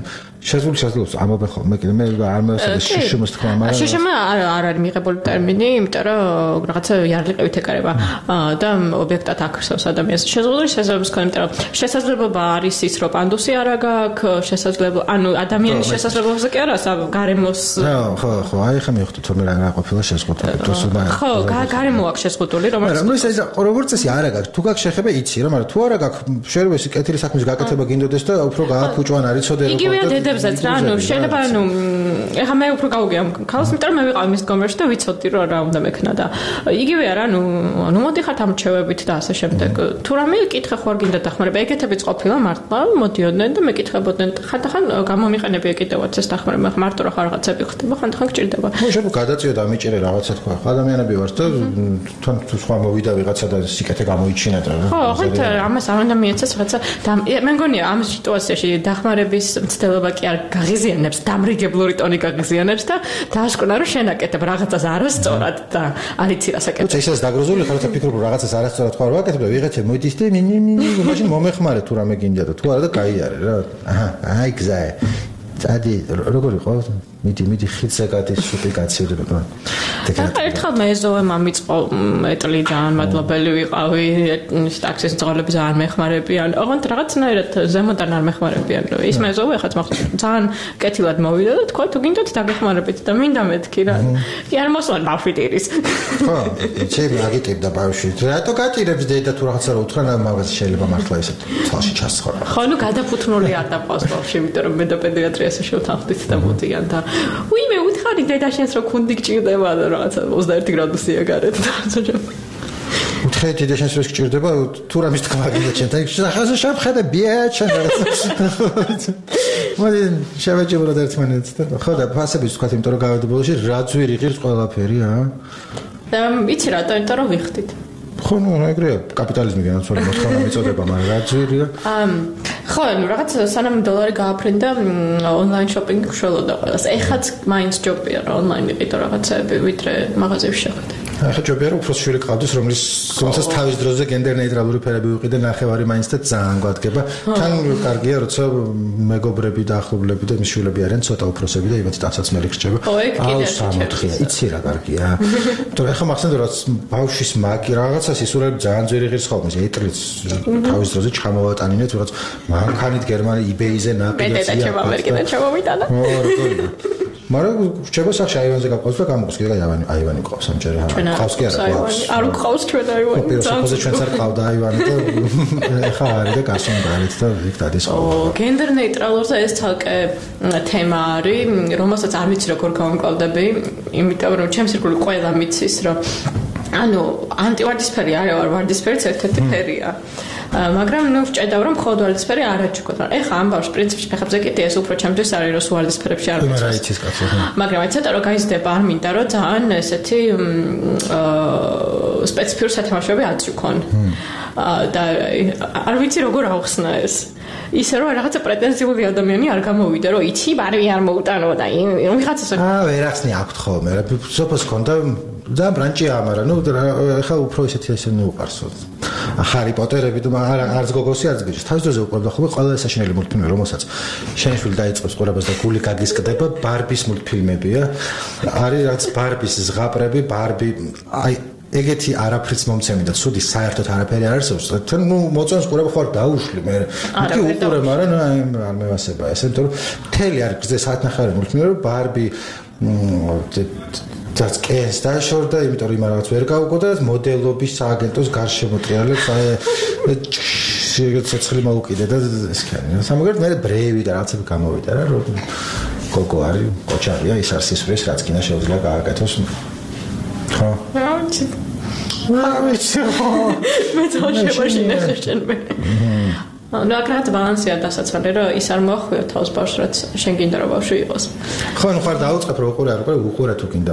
შეძლოს ამობე ხოლმე კიდე მე არ მოვესწრე შიშმოს თქვა მაგრამ შიშმა არ არის მიღებული ტერმინი იმიტომ რომ რაღაცა იარლიყებით ეკარება და ობიექტად აქცევს ადამიანს შეზღუდული შესაძლებლობის ქონა იმიტომ რომ შესაძლებლობა არის ის რომ პანდუსი არა გაქვს შესაძლებლობა ანუ ადამიანის შესაძლებლობაზე კი არა გარემოს ხო აი ხა მივხვდი თორმე რა ყოფილა შეზღუდული ხო გარემო აქვს შეზღუდული მაგრამ ნუ ეს როგორც წესი არა გაქვს თუ გაქვს შეხება იცი რა მაგრამ თუ არა გაქვს შეიძლება ეს კეთილი საქმის გაკეთება გინდოდეს და უფრო გააფუჭვან არიცოდე როგორ იგივეა დედებსაც რა ნუ შეიძლება ნუ ეხა მე უფრო გავუგია ქალს იმიტომ რომ მე ვიყავ მის გომერში და ვიცოდი რომ რა უნდა მექნა და იგივეა რა ნუ მოდიხართ ამ რჩევებით და ასე შემდეგ თუ რამე კითხე ხო არ გინდა დახმარება ეგეთებიც ყოფილა მართლა მოდიოდნენ და მეკითხებოდნენ ხანდახან გამომიყენებია კიდევაც ეს დახმარება მარტო რა რაღაცები ხდება ხანდახან გჭირდება ხო შეიძლება გადაწიო და ამიჭერე რაღაცა თქვა ადამიანები ვართ და თან თუ სხვა მოვიდა ვიღაცა და სიკეთე გამოიჩინა და ხო ხო ამას არ უნდა მიეცეს რაღაცა მე მგონია ამ სიტუაციაში დახმარების მცდელობა კი არ გაღიზიანებს დამრიგებლური ტონი გაღიზიანებს და დააშკონა რომ შენაკეთებ რაღაცას არასწორად და არიცი რასაკეთებ. თუმცა ისეც დაგროზული ხარ და ფიქრობ რომ რაღაცას არასწორად ხარ ვაკეთებ და ვიღაცა მოიდის და მაშინ მომეხმარე თუ რამე გინდა და თუ არა და გაიარე რა. აი გზაა. წადი როგორ იყო? მიდი ხიდზე გადის სუპი კაცირება. ერთხელ მეზოვე მომიწყო ეტლიდან მადლობელი ვიყავი ტაქსის ძღოლები ძალიან მეხმარებიან. ოღონდ რაღაცნაირად ზემოდან არ მეხმარებიან. ის მეზოვე ხაც მახსოვს ძალიან კეთილად მოვიდა და თქვა თუ გინდათ დაგეხმარებით და მინდა მეთქი რა. კი არ მოსვან ბავშვი ტირის. ხო, შეიძლება აგიტებდა ბავშვი. რატო გატირებს დედა თუ რაღაცა რა უთხრა მაგას შეიძლება მართლა ესე თვალში ჩასხორა. ხო, ნუ გადაფუთნული არ დაფყავს ბავშვი, იმიტომ რომ მე და პედიატრიაში შევთანხმდით და მოდიან და ვიმე უთხარი დედა შენს რო ქუნდი გჭირდება და რაღაცა 21 გრადუსია გარეთ და ხედი და შენს როს გჭირდება თუ რამის თქვა გინდა ჩემთან ხაზე შევხედე ბიეჩენ მოდი შევეჭებოთ ერთმანეთს და ხო და ფასების თქვა იმიტომ რომ გავედი ბოლოში რა ძვირი ღირს ყველაფერი და იცი რატო იმიტომ რომ ვიხდით ხო ნუ ეგრეა კაპიტალიზმი განაცვალე მოთხოვნა მიწოდება მაგრამ რა ძვირია ხო ნუ რაღაც სანამ დოლარი გააფრინდა ონლაინ შოპინგი უშველოდა ყველას ეხაც მაინც ჯობია რა ონლაინ იყიდო რაღაცები ვიდრე მაღაზიაში შეხვდე ახლა ჯობია რომ უფრო შვილი ყავდეს რომელსაც თავის დროზე გენდერ ნეიტრალური ფერები ვიყიდე ნახევარი მაინც და ძალიან გვადგება თან კარგია როცა მეგობრები და ახლობლები და მის შვილები არიან ცოტა უფროსები და იმათ ტანსაცმელი გრჩება აუ 60-ია იცი რა კარგია თორე ახლა მახსენდა რომ ბავშვის მაგი რაღაცას ისურვებ ძალიან ძვირი ღირს ხოლმე ეტლიც თავის დროზე ჩამოვატანინეთ რაღაც მანქანით გერმანია eBay-ზე ნაპირზე და ამერიკიდან ჩამოვიტანა მაგრამ რჩება სახში აივანზე გაყავს და გამოყავს კიდე აივანი ყავს ამჯერ ყავს კი არა ყავს არ ყავს ჩვენ აივანი პიროსაკოზე ჩვენც არ ყავდა აივანი და ხა არის და გასვენ გარეთ და იქ დადის ყავდა გენდერ ნეიტრალურზე ეს თალკე თემა არის რომელსაც არ ვიცი როგორ გავამკლავდები იმიტომ რომ ჩემს ირგვლივ ყველა მიცის რომ ანუ ანტივარდისფერი არა ვარდისფერიც ერთ-ერთი ფერია მაგრამ ნუ ვჭედავ რომ მხოლოდ ვარდისფერი არ აჩუქოთ მაგრამ ეხა ამ ბავშვს პრინციპში ფეხებზე კიდე ეს უფრო ჩემთვის არის რომ ვარდისფერებში არ ვიცის მაგრამ ცოტა რომ გაიზრდება არ მინდა რომ ძალიან ესეთი სპეციფიკური სათამაშოები აწუქონ და არ ვიცი როგორ ავხსნა ეს ისე რომ რაღაცა პრეტენზიული ადამიანი არ გამოვიდა რომ იცი ბარბი არ მოუტანო და ვიღაცას ვერ ახსნი აქვთ ხოლმე რა სოფოს კონდა ძალიან ბრანჭია მაგრამ ნუ ეხა უფრო ისეთი ნუ უყარსო ჰარი პოტერები და არც გოგოსი არც ბიჭი თავის დროზე უყურებდა ხოლმე ყველა საშინელი მულტფილმი რომელსაც შენიშვილი დაიწყებს ყურებას და გული გაგისკდება ბარბის მულტფილმებია არის რაც ბარბის ზღაპრები ბარბი აი ეგეთი არაფრიც მომცემი და ცუდი საერთოდ არაფერი არ არსებობს თან ნუ მოწონს ყურება ხარ დაუშვი მე მითი უყურე მაგრამ არ მევასება ესე იმიტომ რომ მთელი არ გზე საათნახევარი მულტფილმი ბარბი that's case დაშორდა იმიტომ რომ იმან რაღაც ვერ გაუგო და მოდელობის სააგენტოს გარშემოტრიალებს ცეცხლი მოუკიდე და ეს ქანი სამაგერად მე ბრეივი და რაღაცები გამოვიდა რა რომ გოგო არის ოჩარია ის არ სისვრის რაც კიდე შეუძლია გააკეთოს ხო მე თვითონ შეხშენბე ნუ აკრათ ბალანსია დასაცვალე რომ ის არ მოახვიო თავს ბავშვს რაც შენ გინდა რომ ბავშვი იყოს ხო ნუ ხარ დაუწყებ რომ უყურე თუ გინდა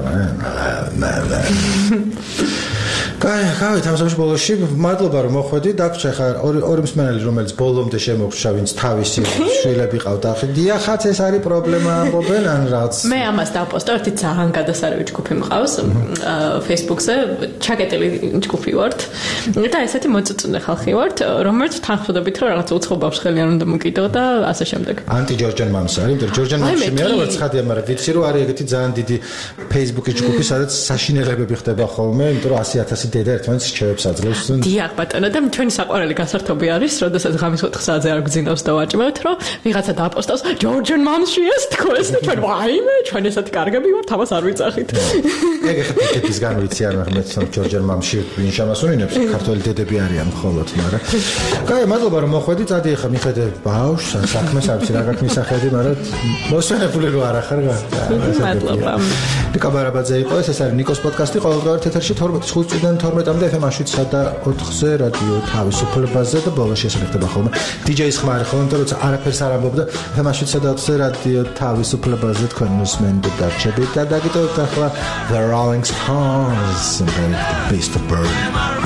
კაი თამაშში ბოლოში მადლობა რომ მოხვედი დაგვრჩა ხარ ორი მსმენელი რომელიც ბოლომდე შემოგვრჩა ვინც თავისი შვილები ყავდა დიახაც ეს არის პრობლემა ამბობენ ან რაც მე ამას დავპოსტო ერთი ძალიან გადასარევი ჯგუფი მყავს Facebook-ზე ჩაკეტილი ჯგუფი ვართ და ესეთი მოწიწუნე ხალხი ვართ რომელიც თანხმდებით რომ რაღაც უცხო ბავშვს ხელი არ უნდა მოკიდო და ასე შემდეგ ანტი ჯორჯან მამს არის იმიტომ ჯორჯან მამში მე არა ცხადია მაგრამ ვიცი რომ არის ეგეთი ძალიან დიდი Facebook-ის ჯგუფი სადაც საშინელებები ხდება ხოლმე იმიტომ რომ 100,000 დედა ერთმანეთს რჩევებს აძლევს. დიახ ბატონო და ჩვენი საყვარელი გასართობი არის, როდესაც ღამის 4 საათზე არ გძინავს და ვაჭმევთ, რომ ვიღაცა დააპოსტავს Georgian Mom's-ში ეს თქოს და ჩვენ ვაიმე, ჩვენ ესეთი კარგები ვართ, ამას არ ვიწახით. ეგ ახლა ტიკეტისგან ვიცი არ მაგრამ მე Georgian Mom's-ში ვინ შემასუნინებს, ქართველი დედები არიან მხოლოდ, მაგრამ კაი, მადლობა რომ მოხვედი, წადი ახლა მიხედე ბავშვს, საქმეს არ ვიცი რა გაქვს მისახედი, მაგრამ მოსვენებული რო არ ახარ მადლობა. ნიკო ბარაბაძე იყო, ეს არის ნიკოს პოდკასტი, ყოველდღიურ ეთერში 5:05-დან 12-მდე FM-7 და 4-ზე რადიო თავისუფლებაზე და ბოლოს შესაძლებლობა ხოლმე DJ-ის ხმა არის ხოლმე, იმიტომ რომ არაფერს არ ამბობდა FM-7 და 4-ზე რადიო თავისუფლებაზე თქვენ მოსმენთ და რჩებით და დაგიტოვებთ ახლა The Rolling Stones and the Beast of Burden.